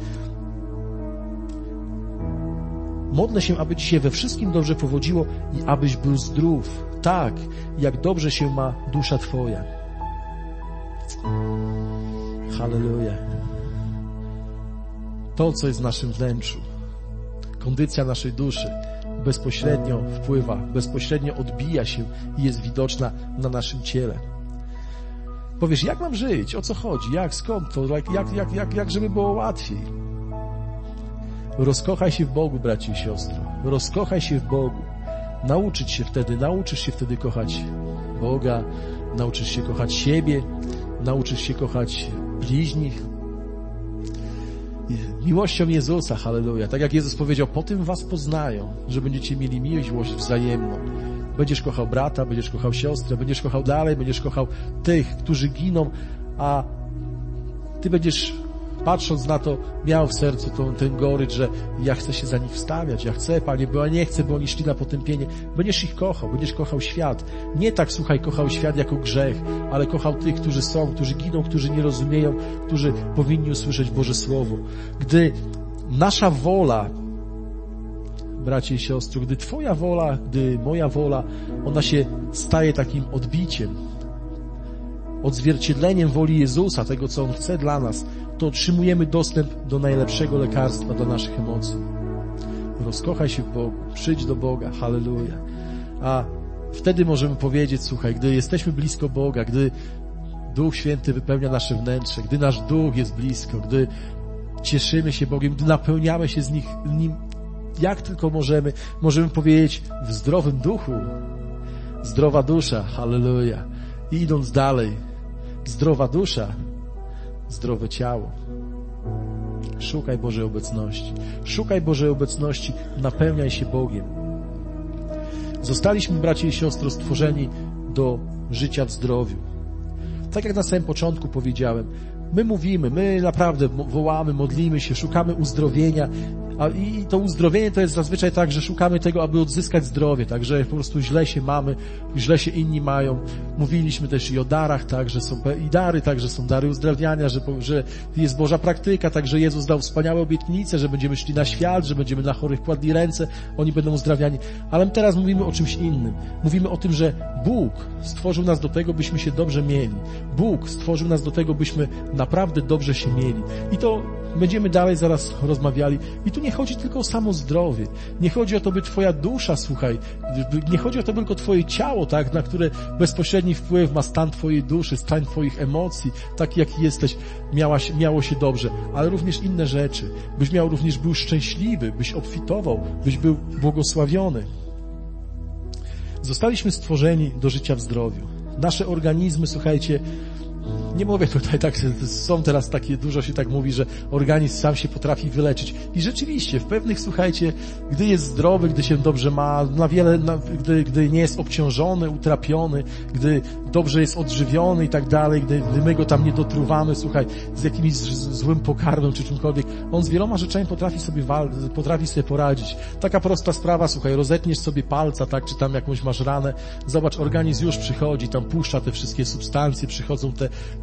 Modlę się, aby Ci się we wszystkim dobrze powodziło i abyś był zdrów, tak jak dobrze się ma dusza Twoja. Halleluja. To, co jest w naszym wnętrzu, kondycja naszej duszy, bezpośrednio wpływa, bezpośrednio odbija się i jest widoczna na naszym ciele. Powiesz, jak mam żyć? O co chodzi? Jak? Skąd to? Jak, jak, jak, jak, jak żeby było łatwiej? Rozkochaj się w Bogu, bracie i siostro. Rozkochaj się w Bogu. Nauczyć się wtedy, nauczysz się wtedy kochać Boga, nauczysz się kochać siebie, nauczysz się kochać bliźnich. Miłością Jezusa, halleluja. Tak jak Jezus powiedział, po tym was poznają, że będziecie mieli miłość wzajemną. Będziesz kochał brata, będziesz kochał siostrę, będziesz kochał dalej, będziesz kochał tych, którzy giną, a ty będziesz, patrząc na to, miał w sercu tą, ten gorycz, że ja chcę się za nich wstawiać, ja chcę, Panie, bo ja nie chcę, bo oni szli na potępienie. Będziesz ich kochał, będziesz kochał świat. Nie tak, słuchaj, kochał świat jako grzech, ale kochał tych, którzy są, którzy giną, którzy nie rozumieją, którzy powinni usłyszeć Boże Słowo. Gdy nasza wola, bracie i siostry, gdy Twoja wola, gdy moja wola, ona się staje takim odbiciem, odzwierciedleniem woli Jezusa, tego, co On chce dla nas, to otrzymujemy dostęp do najlepszego lekarstwa dla naszych emocji. Rozkochaj się w Bogu, przyjdź do Boga, halleluja. A wtedy możemy powiedzieć, słuchaj, gdy jesteśmy blisko Boga, gdy Duch Święty wypełnia nasze wnętrze, gdy nasz duch jest blisko, gdy cieszymy się Bogiem, gdy napełniamy się z nich, Nim, jak tylko możemy, możemy powiedzieć w zdrowym duchu, zdrowa dusza, halleluja. I idąc dalej, zdrowa dusza, zdrowe ciało. Szukaj Bożej obecności. Szukaj Bożej obecności, napełniaj się Bogiem. Zostaliśmy, bracie i siostro, stworzeni do życia w zdrowiu. Tak jak na samym początku powiedziałem, my mówimy, my naprawdę wołamy, modlimy się, szukamy uzdrowienia, a i to uzdrowienie to jest zazwyczaj tak, że szukamy tego, aby odzyskać zdrowie, tak, że po prostu źle się mamy, źle się inni mają. Mówiliśmy też i o darach, tak, że są i dary, tak, że są dary uzdrawiania, że, że jest Boża praktyka, tak, że Jezus dał wspaniałe obietnice, że będziemy szli na świat, że będziemy na chorych kładli ręce, oni będą uzdrawiani. Ale teraz mówimy o czymś innym. Mówimy o tym, że Bóg stworzył nas do tego, byśmy się dobrze mieli. Bóg stworzył nas do tego, byśmy naprawdę dobrze się mieli. I to będziemy dalej zaraz rozmawiali. I tu nie chodzi tylko o samo zdrowie. Nie chodzi o to, by Twoja dusza, słuchaj, nie chodzi o to tylko Twoje ciało, tak, na które bezpośredni wpływ ma stan Twojej duszy, stan Twoich emocji, taki jaki jesteś, miałaś, miało się dobrze, ale również inne rzeczy. Byś miał również był szczęśliwy, byś obfitował, byś był błogosławiony. Zostaliśmy stworzeni do życia w zdrowiu. Nasze organizmy, słuchajcie, nie mówię tutaj tak, są teraz takie, dużo się tak mówi, że organizm sam się potrafi wyleczyć. I rzeczywiście, w pewnych, słuchajcie, gdy jest zdrowy, gdy się dobrze ma, na wiele, na, gdy, gdy nie jest obciążony, utrapiony, gdy dobrze jest odżywiony i tak dalej, gdy, gdy my go tam nie dotruwamy, słuchaj, z jakimś z, złym pokarmem czy czymkolwiek, on z wieloma rzeczami potrafi sobie wal, potrafi sobie poradzić. Taka prosta sprawa, słuchaj, rozetniesz sobie palca, tak, czy tam jakąś masz ranę, zobacz, organizm już przychodzi, tam puszcza te wszystkie substancje, przychodzą te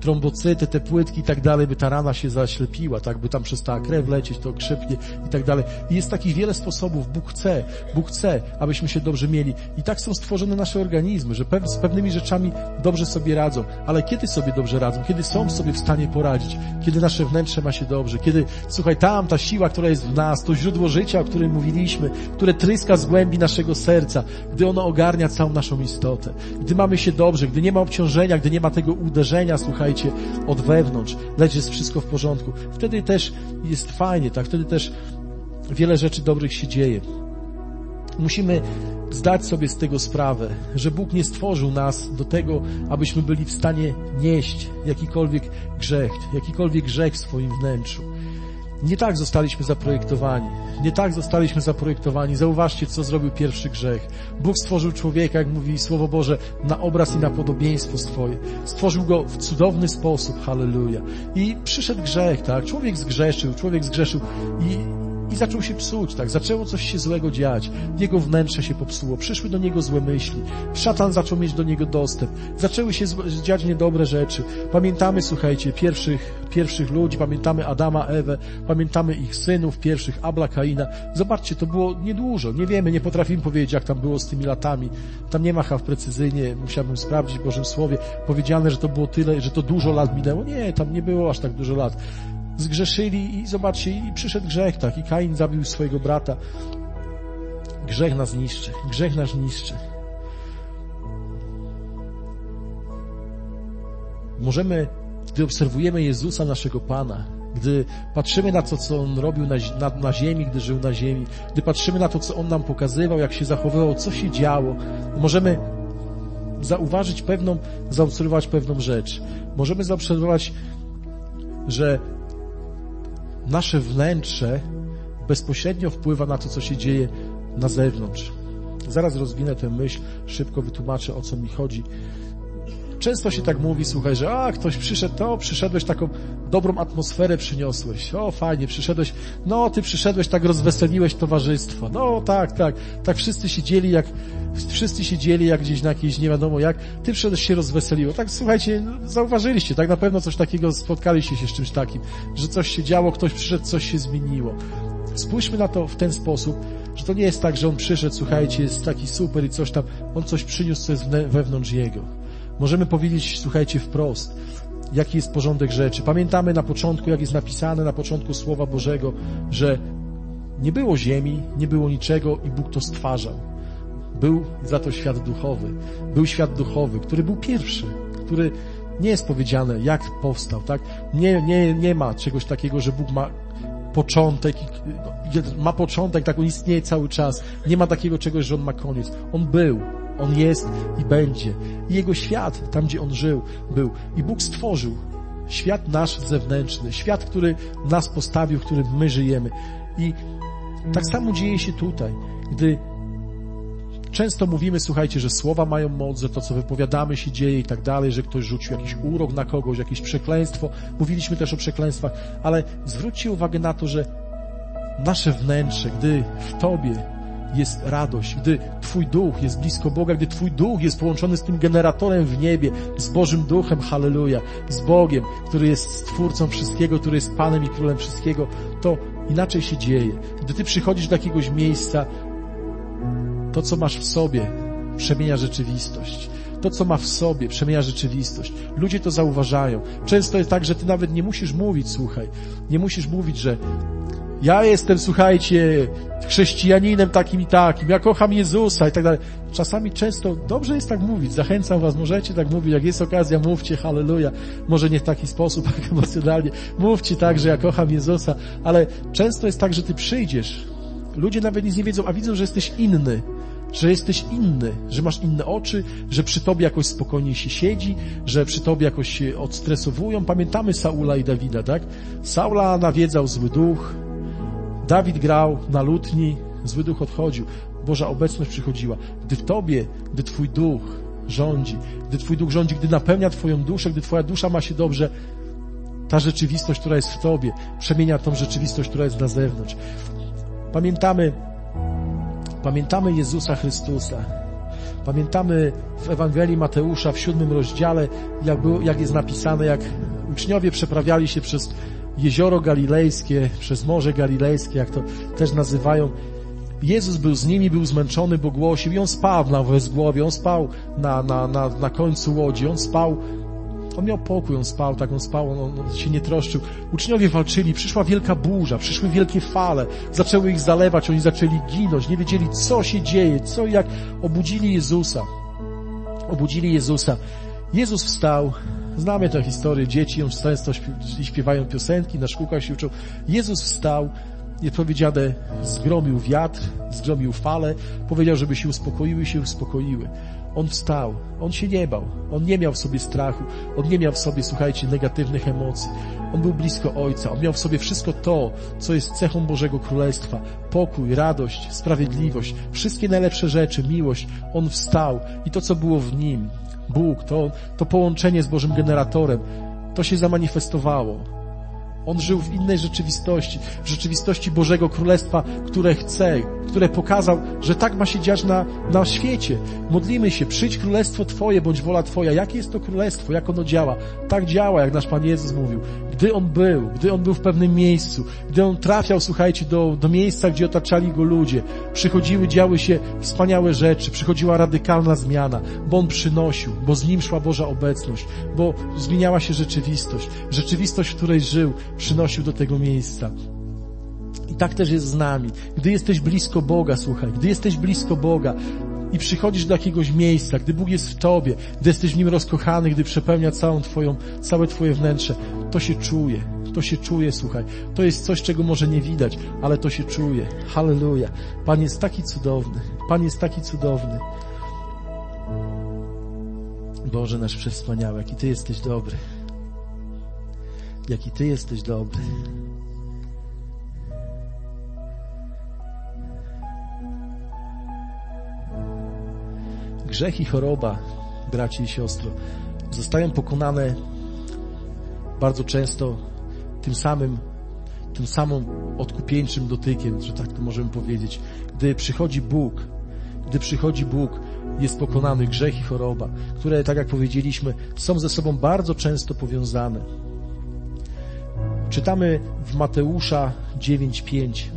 trombocyty, te płytki i tak dalej, by ta rana się zaślepiła, tak, by tam przestała krew lecieć, to krzepnie i tak dalej. I jest takich wiele sposobów. Bóg chce, Bóg chce, abyśmy się dobrze mieli. I tak są stworzone nasze organizmy, że pew- z pewnymi rzeczami dobrze sobie radzą. Ale kiedy sobie dobrze radzą? Kiedy są sobie w stanie poradzić? Kiedy nasze wnętrze ma się dobrze? Kiedy, słuchaj, tam ta siła, która jest w nas, to źródło życia, o którym mówiliśmy, które tryska z głębi naszego serca, gdy ono ogarnia całą naszą istotę. Gdy mamy się dobrze, gdy nie ma obciążenia, gdy nie ma tego uderzenia, słuchajcie, od wewnątrz, lecz jest wszystko w porządku. Wtedy też jest fajnie, tak? Wtedy też wiele rzeczy dobrych się dzieje. Musimy zdać sobie z tego sprawę, że Bóg nie stworzył nas do tego, abyśmy byli w stanie nieść jakikolwiek grzech, jakikolwiek grzech w swoim wnętrzu. Nie tak zostaliśmy zaprojektowani. Nie tak zostaliśmy zaprojektowani. Zauważcie, co zrobił pierwszy grzech. Bóg stworzył człowieka, jak mówi Słowo Boże, na obraz i na podobieństwo swoje. Stworzył go w cudowny sposób, halleluja. I przyszedł grzech, tak? Człowiek zgrzeszył, człowiek zgrzeszył i I zaczął się psuć, tak? Zaczęło coś się złego dziać. Jego wnętrze się popsuło. Przyszły do niego złe myśli. Szatan zaczął mieć do niego dostęp. Zaczęły się dziać niedobre rzeczy. Pamiętamy, słuchajcie, pierwszych, pierwszych ludzi, pamiętamy Adama, Ewę, pamiętamy ich synów pierwszych, Abla, Kaina. Zobaczcie, to było niedużo. Nie wiemy, nie potrafimy powiedzieć, jak tam było z tymi latami. Tam nie ma chyba precyzyjnie, musiałbym sprawdzić w Bożym Słowie, powiedziane, że to było tyle, że to dużo lat minęło. Nie, tam nie było aż tak dużo lat. Zgrzeszyli i zobaczcie, i przyszedł grzech, tak, i Kain zabił swojego brata. Grzech nas niszczy, grzech nas niszczy. Możemy, gdy obserwujemy Jezusa, naszego Pana, gdy patrzymy na to, co On robił na, na, na ziemi, gdy żył na ziemi, gdy patrzymy na to, co On nam pokazywał, jak się zachowywał, co się działo, możemy zauważyć pewną, zaobserwować pewną rzecz. Możemy zaobserwować, że nasze wnętrze bezpośrednio wpływa na to, co się dzieje na zewnątrz. Zaraz rozwinę tę myśl, szybko wytłumaczę, o co mi chodzi. Często się tak mówi, słuchaj, że a, ktoś przyszedł, to przyszedłeś, taką dobrą atmosferę przyniosłeś, o, fajnie, przyszedłeś, no, ty przyszedłeś, tak rozweseliłeś towarzystwo, no, tak, tak, tak wszyscy siedzieli jak, wszyscy siedzieli jak gdzieś na jakiejś, nie wiadomo jak, ty przyszedłeś, się rozweseliło, tak, słuchajcie, zauważyliście, tak, na pewno coś takiego, spotkaliście się z czymś takim, że coś się działo, ktoś przyszedł, coś się zmieniło. Spójrzmy na to w ten sposób, że to nie jest tak, że on przyszedł, słuchajcie, jest taki super i coś tam, on coś przyniósł, co jest wewnątrz jego. Możemy powiedzieć, słuchajcie, wprost, jaki jest porządek rzeczy. Pamiętamy na początku, jak jest napisane na początku Słowa Bożego, że nie było ziemi, nie było niczego i Bóg to stwarzał. Był za to świat duchowy. Był świat duchowy, który był pierwszy, który nie jest powiedziane, jak powstał, tak? Nie, nie, nie ma czegoś takiego, że Bóg ma początek, ma początek, tak on istnieje cały czas. Nie ma takiego czegoś, że on ma koniec. On był. On jest i będzie. I Jego świat, tam gdzie On żył, był. I Bóg stworzył świat nasz zewnętrzny, świat, który nas postawił, w którym my żyjemy. I tak samo dzieje się tutaj, gdy często mówimy, słuchajcie, że słowa mają moc, że to, co wypowiadamy, się dzieje i tak dalej, że ktoś rzucił jakiś urok na kogoś, jakieś przekleństwo. Mówiliśmy też o przekleństwach, ale zwróćcie uwagę na to, że nasze wnętrze, gdy w Tobie jest radość, gdy Twój duch jest blisko Boga, gdy Twój duch jest połączony z tym generatorem w niebie, z Bożym Duchem, halleluja, z Bogiem, który jest Stwórcą wszystkiego, który jest Panem i Królem wszystkiego, to inaczej się dzieje. Gdy Ty przychodzisz do jakiegoś miejsca, to, co masz w sobie, przemienia rzeczywistość. To, co ma w sobie, przemienia rzeczywistość. Ludzie to zauważają. Często jest tak, że Ty nawet nie musisz mówić, słuchaj, nie musisz mówić, że ja jestem, słuchajcie, chrześcijaninem takim i takim, ja kocham Jezusa i tak dalej. Czasami często dobrze jest tak mówić, zachęcam was, możecie tak mówić, jak jest okazja, mówcie, halleluja, może nie w taki sposób, tak emocjonalnie, mówcie tak, że ja kocham Jezusa, ale często jest tak, że ty przyjdziesz, ludzie nawet nic nie wiedzą, a widzą, że jesteś inny, że jesteś inny, że masz inne oczy, że przy tobie jakoś spokojniej się siedzi, że przy tobie jakoś się odstresowują. Pamiętamy Saula i Dawida, tak? Saula nawiedzał zły duch, Dawid grał na lutni, zły duch odchodził, Boża obecność przychodziła. Gdy w tobie, gdy twój duch rządzi, gdy twój duch rządzi, gdy napełnia twoją duszę, gdy twoja dusza ma się dobrze, ta rzeczywistość, która jest w tobie, przemienia tą rzeczywistość, która jest na zewnątrz. Pamiętamy, pamiętamy Jezusa Chrystusa. Pamiętamy w Ewangelii Mateusza w siódmym rozdziale, jak, było, jak jest napisane, jak uczniowie przeprawiali się przez jezioro galilejskie, przez Morze Galilejskie, jak to też nazywają. Jezus był z nimi, był zmęczony, bo głosił i On spał na wezgłowie, On spał na, na, na, na końcu łodzi, On spał, On miał pokój, On spał, tak On spał, on, on się nie troszczył. Uczniowie walczyli, przyszła wielka burza, przyszły wielkie fale, zaczęły ich zalewać, oni zaczęli ginąć, nie wiedzieli co się dzieje, co i jak. Obudzili Jezusa, obudzili Jezusa. Jezus wstał, znamy tę historię, dzieci, on często śpiewają piosenki, na szkółkach się uczą. Jezus wstał, jest powiedziane, zgromił wiatr, zgromił falę, powiedział, żeby się uspokoiły i się uspokoiły. On wstał, On się nie bał, On nie miał w sobie strachu, On nie miał w sobie, słuchajcie, negatywnych emocji. On był blisko Ojca, On miał w sobie wszystko to, co jest cechą Bożego Królestwa. Pokój, radość, sprawiedliwość, wszystkie najlepsze rzeczy, miłość. On wstał i to, co było w Nim, Bóg, to, to połączenie z Bożym Generatorem, to się zamanifestowało. On żył w innej rzeczywistości, w rzeczywistości Bożego Królestwa, które chce, które pokazał, że tak ma się dziać na, na świecie. Modlimy się, przyjdź Królestwo Twoje, bądź wola Twoja. Jakie jest to Królestwo? Jak ono działa? Tak działa, jak nasz Pan Jezus mówił. Gdy On był, gdy On był w pewnym miejscu, gdy On trafiał, słuchajcie, do, do miejsca, gdzie otaczali Go ludzie, przychodziły, działy się wspaniałe rzeczy, przychodziła radykalna zmiana, bo On przynosił, bo z Nim szła Boża obecność, bo zmieniała się rzeczywistość. Rzeczywistość, w której żył, przynosił do tego miejsca. I tak też jest z nami. Gdy jesteś blisko Boga, słuchaj, gdy jesteś blisko Boga i przychodzisz do jakiegoś miejsca, gdy Bóg jest w Tobie, gdy jesteś w Nim rozkochany, gdy przepełnia całą Twoją, całe Twoje wnętrze, to się czuje, to się czuje, słuchaj. To jest coś, czego może nie widać, ale to się czuje. Halleluja. Pan jest taki cudowny. Pan jest taki cudowny. Boże nasz przewspaniały, jaki Ty jesteś dobry. Jaki Ty jesteś dobry. Grzech i choroba, bracie i siostro, zostają pokonane bardzo często tym samym, tym samym odkupieńczym dotykiem, że tak to możemy powiedzieć. Gdy przychodzi Bóg, gdy przychodzi Bóg, jest pokonany grzech i choroba, które, tak jak powiedzieliśmy, są ze sobą bardzo często powiązane. Czytamy w Mateusza dziewięć pięć.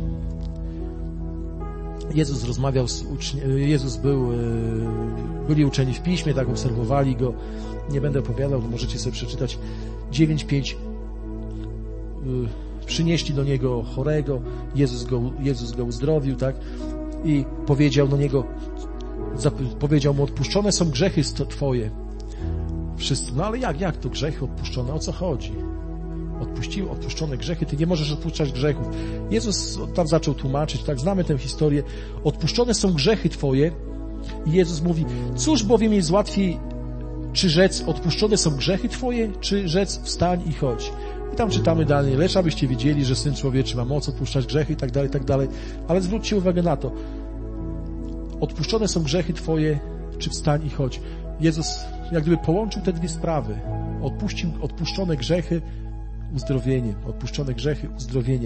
Jezus rozmawiał z uczniami, Jezus był, byli uczeni w Piśmie, tak obserwowali Go. Nie będę opowiadał, możecie sobie przeczytać. dziewięć pięć. Przynieśli do Niego chorego, Jezus go, Jezus go uzdrowił, tak? I powiedział do Niego, powiedział Mu, odpuszczone są grzechy Twoje. Wszyscy, no ale jak, jak to grzechy odpuszczone? O co chodzi? Odpuścił, odpuszczone grzechy, Ty nie możesz odpuszczać grzechów. Jezus tam zaczął tłumaczyć, tak, znamy tę historię. Odpuszczone są grzechy Twoje i Jezus mówi, cóż bowiem jest łatwiej, czy rzec, odpuszczone są grzechy Twoje, czy rzec, wstań i chodź. I tam czytamy dalej, lecz abyście wiedzieli, że Syn Człowieczy ma moc odpuszczać grzechy i tak dalej, i tak dalej. Ale zwróćcie uwagę na to. Odpuszczone są grzechy Twoje, czy wstań i chodź. Jezus jak gdyby połączył te dwie sprawy. Odpuścił odpuszczone grzechy, uzdrowienie. Odpuszczone grzechy, uzdrowienie.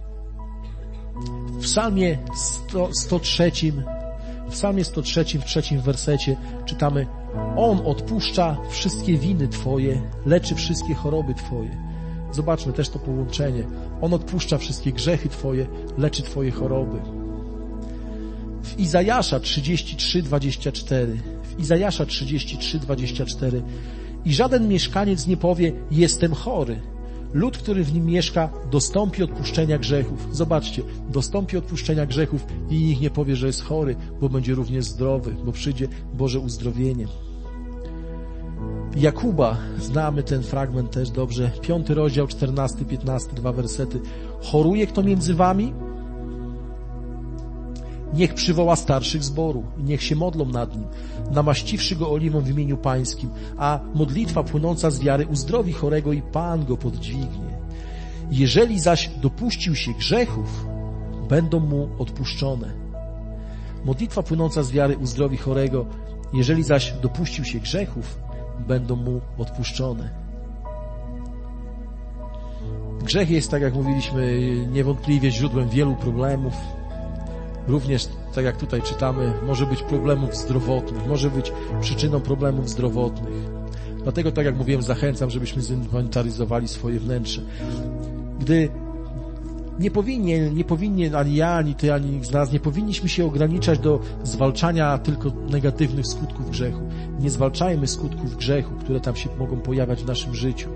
W psalmie sto trzecim, w psalmie sto trzecim, w trzecim wersecie czytamy: On odpuszcza wszystkie winy Twoje, leczy wszystkie choroby Twoje. Zobaczmy też to połączenie. On odpuszcza wszystkie grzechy Twoje, leczy Twoje choroby. W Izajasza trzydzieści trzy, dwadzieścia cztery. W Izajasza trzydzieści trzy, dwadzieścia cztery. I żaden mieszkaniec nie powie, jestem chory. Lud, który w nim mieszka, dostąpi odpuszczenia grzechów. Zobaczcie, dostąpi odpuszczenia grzechów i nikt nie powie, że jest chory, bo będzie również zdrowy, bo przyjdzie Boże uzdrowienie. Jakuba, znamy ten fragment też dobrze, piąty rozdział, czternasty, piętnasty, dwa wersety. Choruje kto między wami? Niech przywoła starszych zboru i niech się modlą nad nim, namaściwszy go oliwą w imieniu Pańskim, a modlitwa płynąca z wiary uzdrowi chorego i Pan go podźwignie. Jeżeli zaś dopuścił się grzechów, będą mu odpuszczone. Modlitwa płynąca z wiary uzdrowi chorego, jeżeli zaś dopuścił się grzechów, będą mu odpuszczone. Grzech jest, tak jak mówiliśmy, niewątpliwie źródłem wielu problemów. również, tak jak tutaj czytamy, może być problemów zdrowotnych, może być przyczyną problemów zdrowotnych. Dlatego, tak jak mówiłem, zachęcam, żebyśmy zinwentaryzowali swoje wnętrze. Gdy nie powinien, nie powinien ani ja, ani ty, ani nikt z nas, nie powinniśmy się ograniczać do zwalczania tylko negatywnych skutków grzechu. Nie zwalczajmy skutków grzechu, które tam się mogą pojawiać w naszym życiu.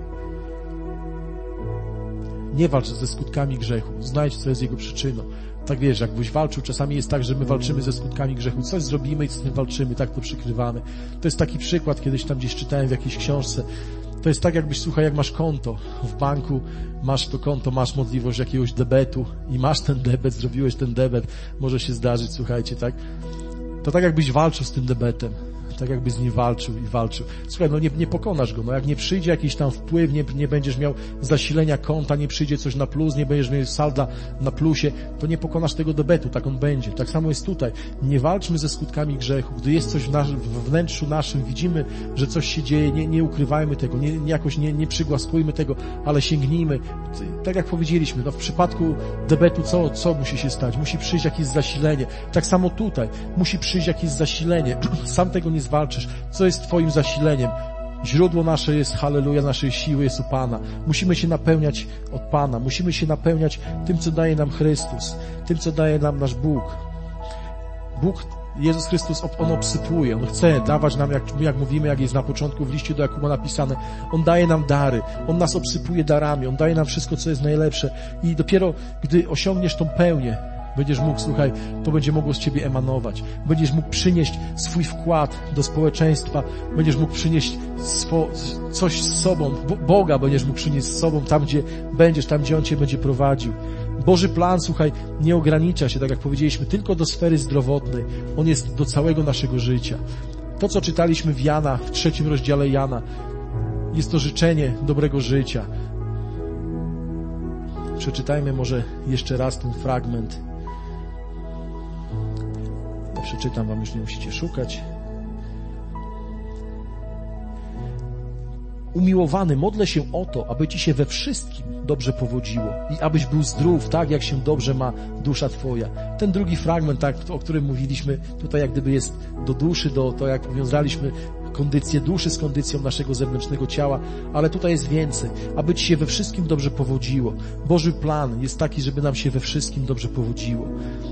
Nie walcz ze skutkami grzechu. Znajdź, co jest jego przyczyną. Tak wiesz, jakbyś walczył, czasami jest tak, że my walczymy ze skutkami grzechu. Coś zrobimy i z tym walczymy, tak to przykrywamy. To jest taki przykład, kiedyś tam gdzieś czytałem w jakiejś książce. To jest tak, jakbyś, słuchaj, jak masz konto w banku, masz to konto, masz możliwość jakiegoś debetu i masz ten debet, zrobiłeś ten debet, może się zdarzyć, słuchajcie, tak? To tak, jakbyś walczył z tym debetem. Tak jakbyś z nim walczył i walczył. Słuchaj, no nie, nie pokonasz go, no jak nie przyjdzie jakiś tam wpływ, nie, nie będziesz miał zasilenia konta, nie przyjdzie coś na plus, nie będziesz miał salda na plusie, to nie pokonasz tego debetu, tak on będzie. Tak samo jest tutaj. Nie walczmy ze skutkami grzechu. Gdy jest coś w, nas, w wnętrzu naszym, widzimy, że coś się dzieje, nie, nie ukrywajmy tego, nie, nie jakoś nie, nie przygłaskujmy tego, ale sięgnijmy. Tak jak powiedzieliśmy, no w przypadku debetu co, co musi się stać? Musi przyjść jakieś zasilenie. Tak samo tutaj. Musi przyjść jakieś zasilenie. Sam tego nie zwalczysz. Co jest twoim zasileniem? Źródło nasze jest, halleluja, naszej siły jest u Pana. Musimy się napełniać od Pana. Musimy się napełniać tym, co daje nam Chrystus. Tym, co daje nam nasz Bóg. Bóg, Jezus Chrystus, On obsypuje. On chce dawać nam, jak, jak mówimy, jak jest na początku w liście do Jakuba napisane, On daje nam dary. On nas obsypuje darami. On daje nam wszystko, co jest najlepsze. I dopiero, gdy osiągniesz tą pełnię, będziesz mógł, słuchaj, to będzie mogło z ciebie emanować. Będziesz mógł przynieść swój wkład do społeczeństwa. Będziesz mógł przynieść swo, coś z sobą. Boga będziesz mógł przynieść z sobą tam, gdzie będziesz, tam, gdzie On cię będzie prowadził. Boży plan, słuchaj, nie ogranicza się, tak jak powiedzieliśmy, tylko do sfery zdrowotnej. On jest do całego naszego życia. To, co czytaliśmy w Jana, w trzecim rozdziale Jana, jest to życzenie dobrego życia. Przeczytajmy może jeszcze raz ten fragment. Ja przeczytam wam, już nie musicie szukać. Umiłowany, modlę się o to, aby ci się we wszystkim dobrze powodziło i abyś był zdrów, tak jak się dobrze ma dusza twoja. Ten drugi fragment, tak, o którym mówiliśmy, tutaj jak gdyby jest do duszy, do to jak powiązaliśmy kondycję duszy z kondycją naszego zewnętrznego ciała, ale tutaj jest więcej. Aby ci się we wszystkim dobrze powodziło. Boży plan jest taki, żeby nam się we wszystkim dobrze powodziło.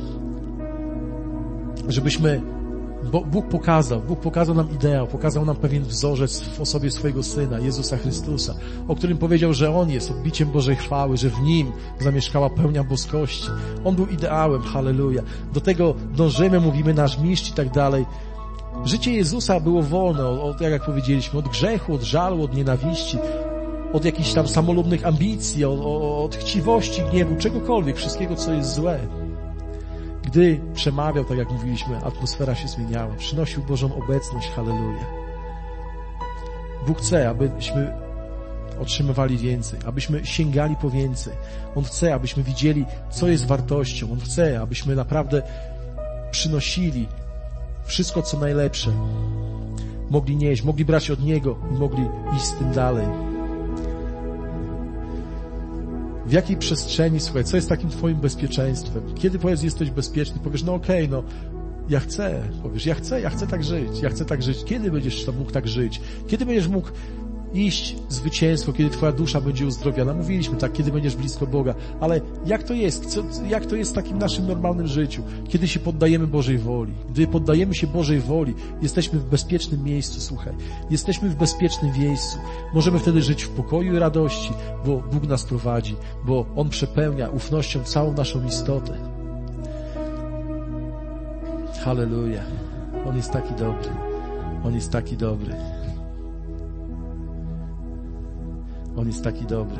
Żebyśmy Bo Bóg pokazał, Bóg pokazał nam ideał, pokazał nam pewien wzorzec w osobie swojego Syna, Jezusa Chrystusa, o którym powiedział, że On jest odbiciem Bożej chwały, że w Nim zamieszkała pełnia boskości. On był ideałem, halleluja. Do tego dążymy, mówimy nasz mistrz i tak dalej. Życie Jezusa było wolne, od, jak powiedzieliśmy, od grzechu, od żalu, od nienawiści, od jakichś tam samolubnych ambicji, od, od chciwości, gniewu, czegokolwiek, wszystkiego, co jest złe. Gdy przemawiał, tak jak mówiliśmy, atmosfera się zmieniała, przynosił Bożą obecność, halleluja. Bóg chce, abyśmy otrzymywali więcej, abyśmy sięgali po więcej. On chce, abyśmy widzieli, co jest wartością. On chce, abyśmy naprawdę przynosili wszystko, co najlepsze. Mogli nieść, mogli brać od Niego i mogli iść z tym dalej. W jakiej przestrzeni, słuchaj, co jest takim twoim bezpieczeństwem? Kiedy powiesz, jesteś bezpieczny, powiesz, no okej, okay, no ja chcę, powiesz, ja chcę, ja chcę tak żyć, ja chcę tak żyć. Kiedy będziesz tam mógł tak żyć? Kiedy będziesz mógł iść zwycięstwo, kiedy twoja dusza będzie uzdrowiona? Mówiliśmy tak, kiedy będziesz blisko Boga, ale jak to jest? Co, jak to jest w takim naszym normalnym życiu? Kiedy się poddajemy Bożej woli? Gdy poddajemy się Bożej woli, jesteśmy w bezpiecznym miejscu, słuchaj. Jesteśmy w bezpiecznym miejscu. Możemy wtedy żyć w pokoju i radości, bo Bóg nas prowadzi, bo On przepełnia ufnością całą naszą istotę. Halleluja. On jest taki dobry. On jest taki dobry. On jest taki dobry.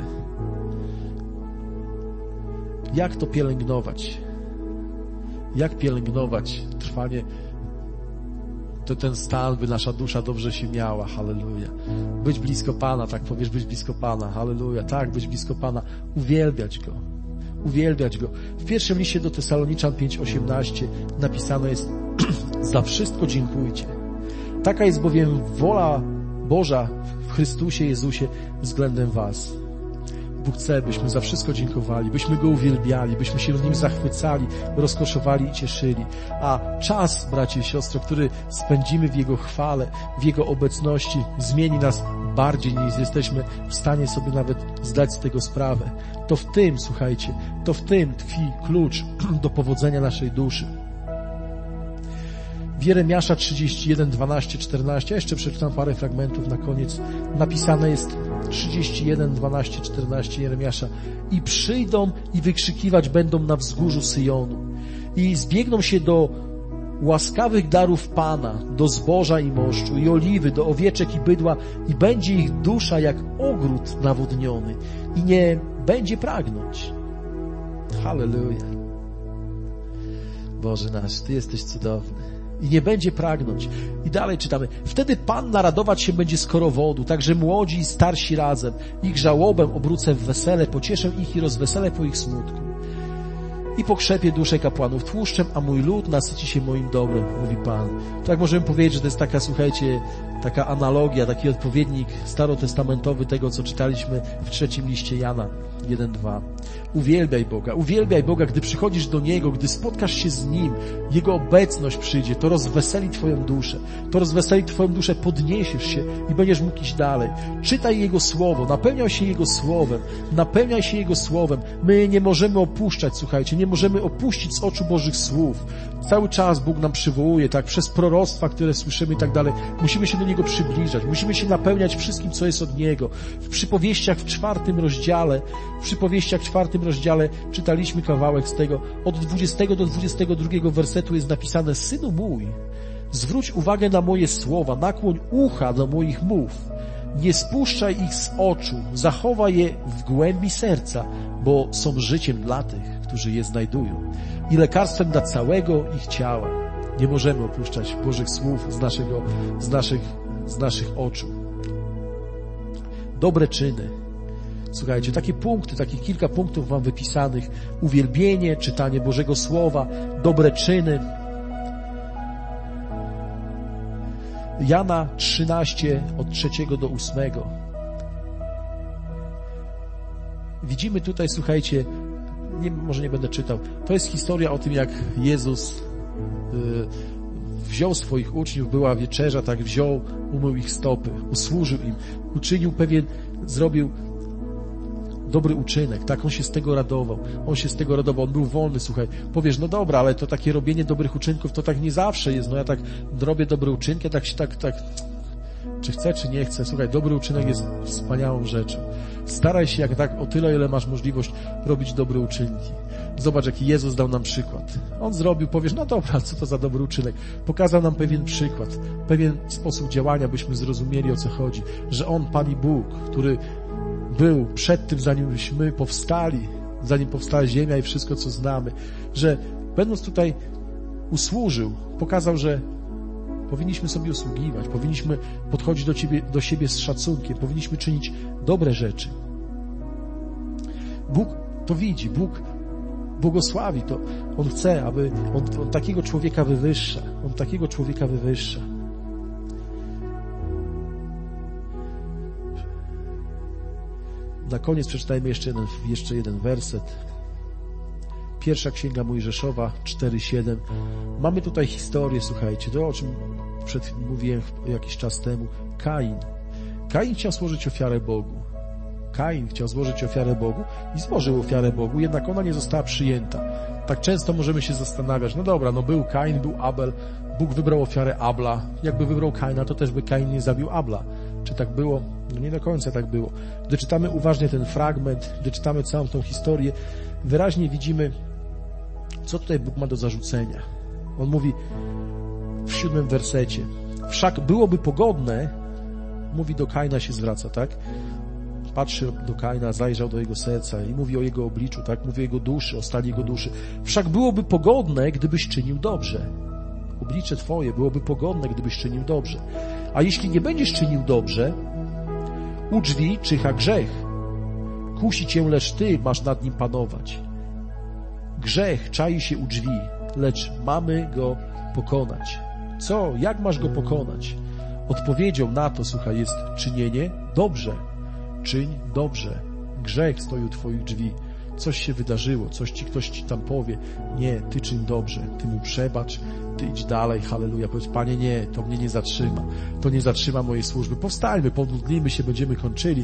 Jak to pielęgnować? Jak pielęgnować trwanie, to ten stan, by nasza dusza dobrze się miała, halleluja. Być blisko Pana, tak powiesz, być blisko Pana, halleluja, tak, być blisko Pana, uwielbiać Go, uwielbiać Go. W pierwszym liście do Tesaloniczan pięć osiemnaście napisane jest: za wszystko dziękujcie. Taka jest bowiem wola Boża w Chrystusie Jezusie względem was. Bóg chce, byśmy za wszystko dziękowali, byśmy Go uwielbiali, byśmy się w Nim zachwycali, rozkoszowali i cieszyli. A czas, bracie i siostry, który spędzimy w Jego chwale, w Jego obecności, zmieni nas bardziej, niż jesteśmy w stanie sobie nawet zdać z tego sprawę. To w tym, słuchajcie, to w tym tkwi klucz do powodzenia naszej duszy. W Jeremiasza trzydzieści jeden, dwanaście, czternaście, ja jeszcze przeczytam parę fragmentów na koniec. Napisane jest trzydzieści jeden, dwanaście, czternaście Jeremiasza. I przyjdą i wykrzykiwać będą na wzgórzu Syjonu. I zbiegną się do łaskawych darów Pana, do zboża i moszczu, i oliwy, do owieczek i bydła, i będzie ich dusza jak ogród nawodniony i nie będzie pragnąć. Halleluja. Boże nasz, Ty jesteś cudowny. I nie będzie pragnąć. I dalej czytamy. Wtedy Pan naradować się będzie z korowodu, także młodzi i starsi razem. Ich żałobę obrócę w wesele, pocieszę ich i rozweselę po ich smutku. I pokrzepię duszę kapłanów tłuszczem, a mój lud nasyci się moim dobrem, mówi Pan. Tak możemy powiedzieć, że to jest taka, słuchajcie, taka analogia, taki odpowiednik starotestamentowy tego, co czytaliśmy w trzecim liście Jana jeden, dwa. Uwielbiaj Boga, uwielbiaj Boga, gdy przychodzisz do Niego, gdy spotkasz się z Nim, Jego obecność przyjdzie, to rozweseli Twoją duszę, to rozweseli Twoją duszę, podniesiesz się i będziesz mógł iść dalej. Czytaj Jego Słowo, napełniaj się Jego Słowem, napełniaj się Jego Słowem. My nie możemy opuszczać, słuchajcie, nie możemy opuścić z oczu Bożych Słów. Cały czas Bóg nam przywołuje, tak, przez proroctwa, które słyszymy i tak dalej. Musimy się do Niego przybliżać, musimy się napełniać wszystkim, co jest od Niego. W przypowieściach w czwartym rozdziale, w przypowieściach w czwartym rozdziale czytaliśmy kawałek z tego, od dwudziestego do dwudziestego drugiego wersetu jest napisane: Synu mój, zwróć uwagę na moje słowa, nakłoń ucha do moich mów. Nie spuszczaj ich z oczu, zachowaj je w głębi serca, bo są życiem dla tych, którzy je znajdują i lekarstwem dla całego ich ciała. Nie możemy opuszczać Bożych słów z naszego, z naszych, z naszych oczu. Dobre czyny. Słuchajcie, takie punkty, takich kilka punktów mam wypisanych. Uwielbienie, czytanie Bożego Słowa, dobre czyny. Jana trzynaście, od trzeciego do ósmego. Widzimy tutaj, słuchajcie, nie, może nie będę czytał, to jest historia o tym, jak Jezus yy, wziął swoich uczniów, była wieczerza, tak wziął, umył ich stopy, usłużył im, uczynił pewien, zrobił dobry uczynek, tak, on się z tego radował, on się z tego radował, on był wolny, słuchaj, powiesz, no dobra, ale to takie robienie dobrych uczynków, to tak nie zawsze jest, no ja tak robię dobre uczynki, tak się tak, tak, czy chcę, czy nie chcę, słuchaj, dobry uczynek jest wspaniałą rzeczą. Staraj się, jak tak, o tyle, ile masz możliwość, robić dobre uczynki. Zobacz, jaki Jezus dał nam przykład. On zrobił, powiesz, no dobra, co to za dobry uczynek? Pokazał nam pewien przykład, pewien sposób działania, byśmy zrozumieli, o co chodzi, że On, Pan i Bóg, który był przed tym, zanimśmy powstali, zanim powstała ziemia i wszystko, co znamy, że będąc tutaj usłużył, pokazał, że powinniśmy sobie usługiwać, powinniśmy podchodzić do, ciebie, do siebie z szacunkiem, powinniśmy czynić dobre rzeczy. Bóg to widzi, Bóg błogosławi to. On chce, aby on, on takiego człowieka wywyższa. On takiego człowieka wywyższa. Na koniec przeczytajmy jeszcze jeden, jeszcze jeden werset. Pierwsza Księga Mojżeszowa, cztery siedem. Mamy tutaj historię, słuchajcie, to o czym przed chwilą mówiłem jakiś czas temu. Kain. Kain chciał złożyć ofiarę Bogu. Kain chciał złożyć ofiarę Bogu i złożył ofiarę Bogu, jednak ona nie została przyjęta. Tak często możemy się zastanawiać, no dobra, no był Kain, był Abel, Bóg wybrał ofiarę Abla. Jakby wybrał Kaina, to też by Kain nie zabił Abla. Czy tak było? No nie do końca tak było. Gdy czytamy uważnie ten fragment, gdy czytamy całą tą historię, wyraźnie widzimy, co tutaj Bóg ma do zarzucenia. On mówi w siódmym wersecie: wszak byłoby pogodne, mówi do Kaina, się zwraca, tak? Patrzy do Kaina, zajrzał do jego serca i mówi o jego obliczu, tak? Mówi o jego duszy, o stanie jego duszy. Wszak byłoby pogodne, gdybyś czynił dobrze. Oblicze twoje byłoby pogodne, gdybyś czynił dobrze. A jeśli nie będziesz czynił dobrze, u drzwi czyha grzech. Kusi cię, lecz ty masz nad nim panować. Grzech czai się u drzwi, lecz mamy go pokonać. Co? Jak masz go pokonać? Odpowiedzią na to, słuchaj, jest czynienie dobrze. Czyń dobrze. grzech stoi u Twoich drzwi, coś się wydarzyło, coś Ci ktoś Ci tam powie, nie, Ty czyń dobrze, Ty mu przebacz, Ty idź dalej, halleluja, powiedz, Panie, nie, to mnie nie zatrzyma, to nie zatrzyma mojej służby. Powstańmy, pomodlimy się, będziemy kończyli.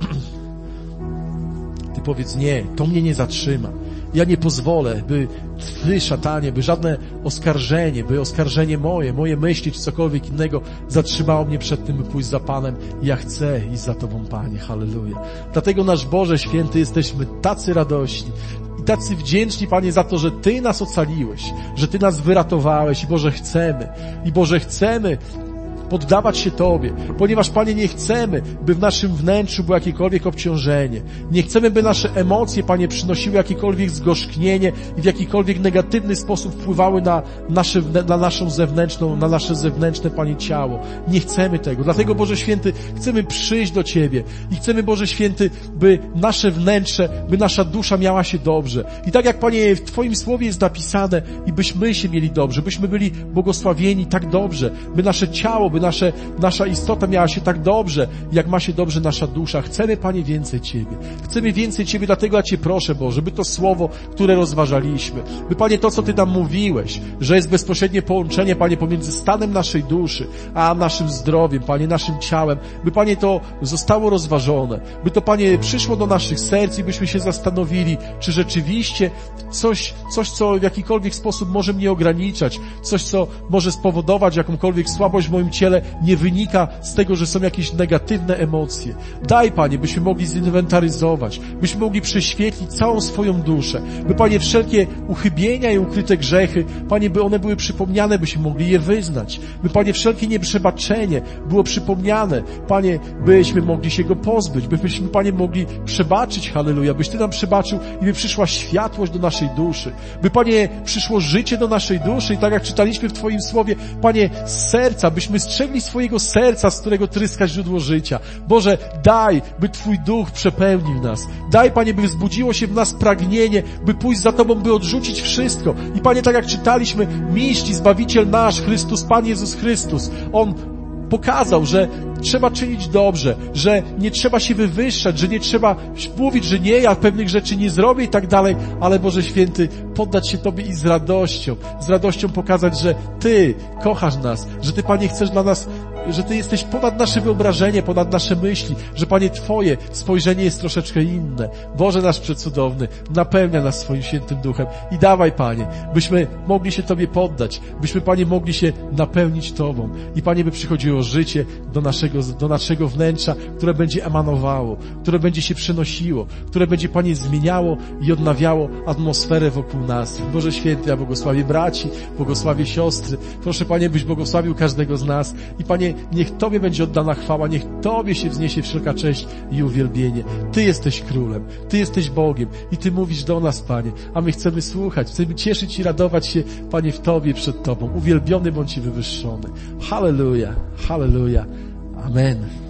Ty powiedz, nie, to mnie nie zatrzyma. Ja nie pozwolę, by Ty, szatanie, by żadne oskarżenie, by oskarżenie moje, moje myśli czy cokolwiek innego zatrzymało mnie przed tym, by pójść za Panem. Ja chcę iść za Tobą, Panie, halleluja. Dlatego, nasz Boże Święty, jesteśmy tacy radośni i tacy wdzięczni, Panie, za to, że Ty nas ocaliłeś, że Ty nas wyratowałeś i Boże, chcemy, i Boże, chcemy poddawać się Tobie, ponieważ, Panie, nie chcemy, by w naszym wnętrzu było jakiekolwiek obciążenie. Nie chcemy, by nasze emocje, Panie, przynosiły jakiekolwiek zgorzknienie i w jakikolwiek negatywny sposób wpływały na, nasze, na naszą zewnętrzną, na nasze zewnętrzne, Panie, ciało. Nie chcemy tego. Dlatego, Boże Święty, chcemy przyjść do Ciebie i chcemy, Boże Święty, by nasze wnętrze, by nasza dusza miała się dobrze. I tak jak, Panie, w Twoim Słowie jest napisane, i byśmy się mieli dobrze, byśmy byli błogosławieni tak dobrze, by nasze ciało, by nasze, nasza istota miała się tak dobrze, jak ma się dobrze nasza dusza. Chcemy, Panie, więcej Ciebie. Chcemy więcej Ciebie, dlatego ja Cię proszę, Boże, by to słowo, które rozważaliśmy, by, Panie, to, co Ty nam mówiłeś, że jest bezpośrednie połączenie, Panie, pomiędzy stanem naszej duszy, a naszym zdrowiem, Panie, naszym ciałem, by, Panie, to zostało rozważone, by to, Panie, przyszło do naszych serc i byśmy się zastanowili, czy rzeczywiście coś, coś, co w jakikolwiek sposób może mnie ograniczać, coś, co może spowodować jakąkolwiek słabość w moim ciele, nie wynika z tego, że są jakieś negatywne emocje. Daj, Panie, byśmy mogli zinwentaryzować, byśmy mogli prześwietlić całą swoją duszę, by, Panie, wszelkie uchybienia i ukryte grzechy, Panie, by one były przypomniane, byśmy mogli je wyznać, by, Panie, wszelkie nieprzebaczenie było przypomniane, Panie, byśmy mogli się go pozbyć, byśmy, Panie, mogli przebaczyć, halleluja, byś Ty nam przebaczył i by przyszła światłość do naszej duszy, by, Panie, przyszło życie do naszej duszy i tak jak czytaliśmy w Twoim Słowie, Panie, z serca, byśmy strzegli swojego serca, z którego tryska źródło życia. Boże, daj, by Twój duch przepełnił nas. Daj, Panie, by wzbudziło się w nas pragnienie, by pójść za Tobą, by odrzucić wszystko. I, Panie, tak jak czytaliśmy, mistrz i Zbawiciel nasz, Chrystus, Pan Jezus Chrystus, On pokazał, że trzeba czynić dobrze, że nie trzeba się wywyższać, że nie trzeba mówić, że nie, ja pewnych rzeczy nie zrobię i tak dalej, ale, Boże Święty, poddać się Tobie i z radością, z radością pokazać, że Ty kochasz nas, że Ty, Panie, chcesz dla nas, że Ty jesteś ponad nasze wyobrażenie, ponad nasze myśli, że, Panie, Twoje spojrzenie jest troszeczkę inne. Boże nasz przecudowny, napełnia nas swoim świętym duchem i dawaj, Panie, byśmy mogli się Tobie poddać, byśmy, Panie, mogli się napełnić Tobą i, Panie, by przychodziło życie do naszego, do naszego wnętrza, które będzie emanowało, które będzie się przenosiło, które będzie, Panie, zmieniało i odnawiało atmosferę wokół nas. Boże Święty, ja błogosławię braci, błogosławię siostry. Proszę, Panie, byś błogosławił każdego z nas i, Panie, niech Tobie będzie oddana chwała, niech Tobie się wzniesie wszelka cześć i uwielbienie. Ty jesteś Królem, Ty jesteś Bogiem i Ty mówisz do nas, Panie, a my chcemy słuchać, chcemy cieszyć i radować się, Panie, w Tobie przed Tobą. Uwielbiony bądź i wywyższony. Halleluja, halleluja. Amen.